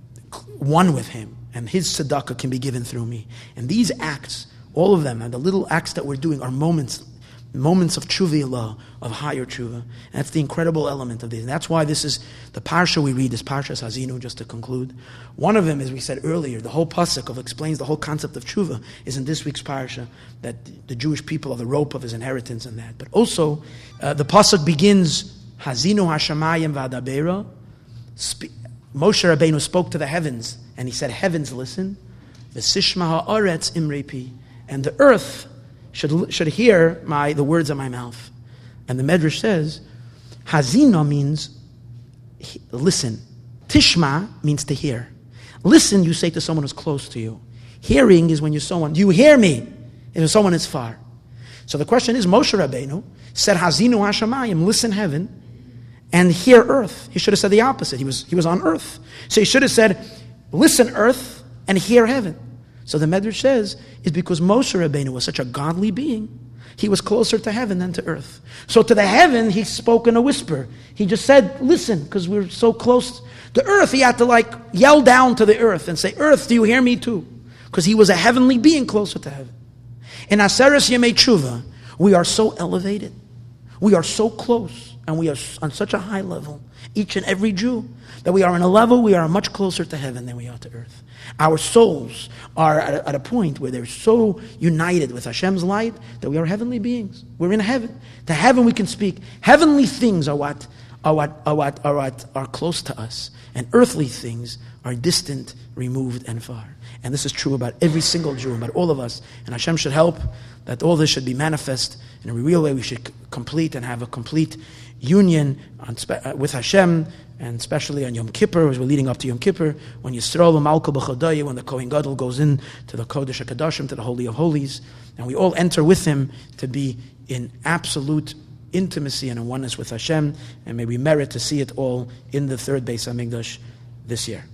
one with Him, and His tzedakah can be given through me. And these acts, all of them, and the little acts that we're doing are moments, moments of tshuva, of higher tshuva. And that's the incredible element of this. And that's why this is, the parsha we read is Parshas Hazinu, just to conclude. One of them, as we said earlier, the whole pasuk of explains the whole concept of tshuva is in this week's parsha, that the Jewish people are the rope of His inheritance and that. But also, uh, the pasuk begins, Hazinu hashamayim v'adabera. Spe- Moshe Rabbeinu spoke to the heavens, and he said, heavens, listen. V'sishma ha'aretz imrei pi. And the earth should should hear my the words of my mouth. And the Medrash says, Hazina means he, listen. Tishma means to hear. Listen, you say to someone who's close to you. Hearing is when you're someone, do you hear me? If someone is far. So the question is, Moshe Rabbeinu said, Hazinu hashamayim, listen heaven, and hear earth. He should have said the opposite. He was he was on earth. So he should have said, listen earth, and hear heaven. So the Medrash says, is because Moshe Rabbeinu was such a godly being, he was closer to heaven than to earth. So to the heaven, he spoke in a whisper. He just said, listen, because we're so close. The earth, he had to like yell down to the earth and say, earth, do you hear me too? Because he was a heavenly being closer to heaven. In Aseres Yemei Tshuva, we are so elevated. We are so close. And we are on such a high level, each and every Jew, that we are on a level, we are much closer to heaven than we are to earth. Our souls are at a, at a point where they're so united with Hashem's light that we are heavenly beings. We're in heaven. To heaven we can speak. Heavenly things are what are what are what are what are close to us, and earthly things are distant, removed, and far. And this is true about every single Jew, about all of us. And Hashem should help that all this should be manifest in a real way. We should c- complete and have a complete union on spe- uh, with Hashem, and especially on Yom Kippur, as we're leading up to Yom Kippur, when Yisrael Malka B'Chodaya, when the Kohen Gadol goes in to the Kodesh HaKadoshim, to the Holy of Holies, and we all enter with him to be in absolute intimacy and in oneness with Hashem, and may we merit to see it all in the third Beis HaMikdash this year.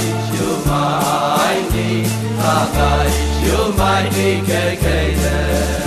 You might be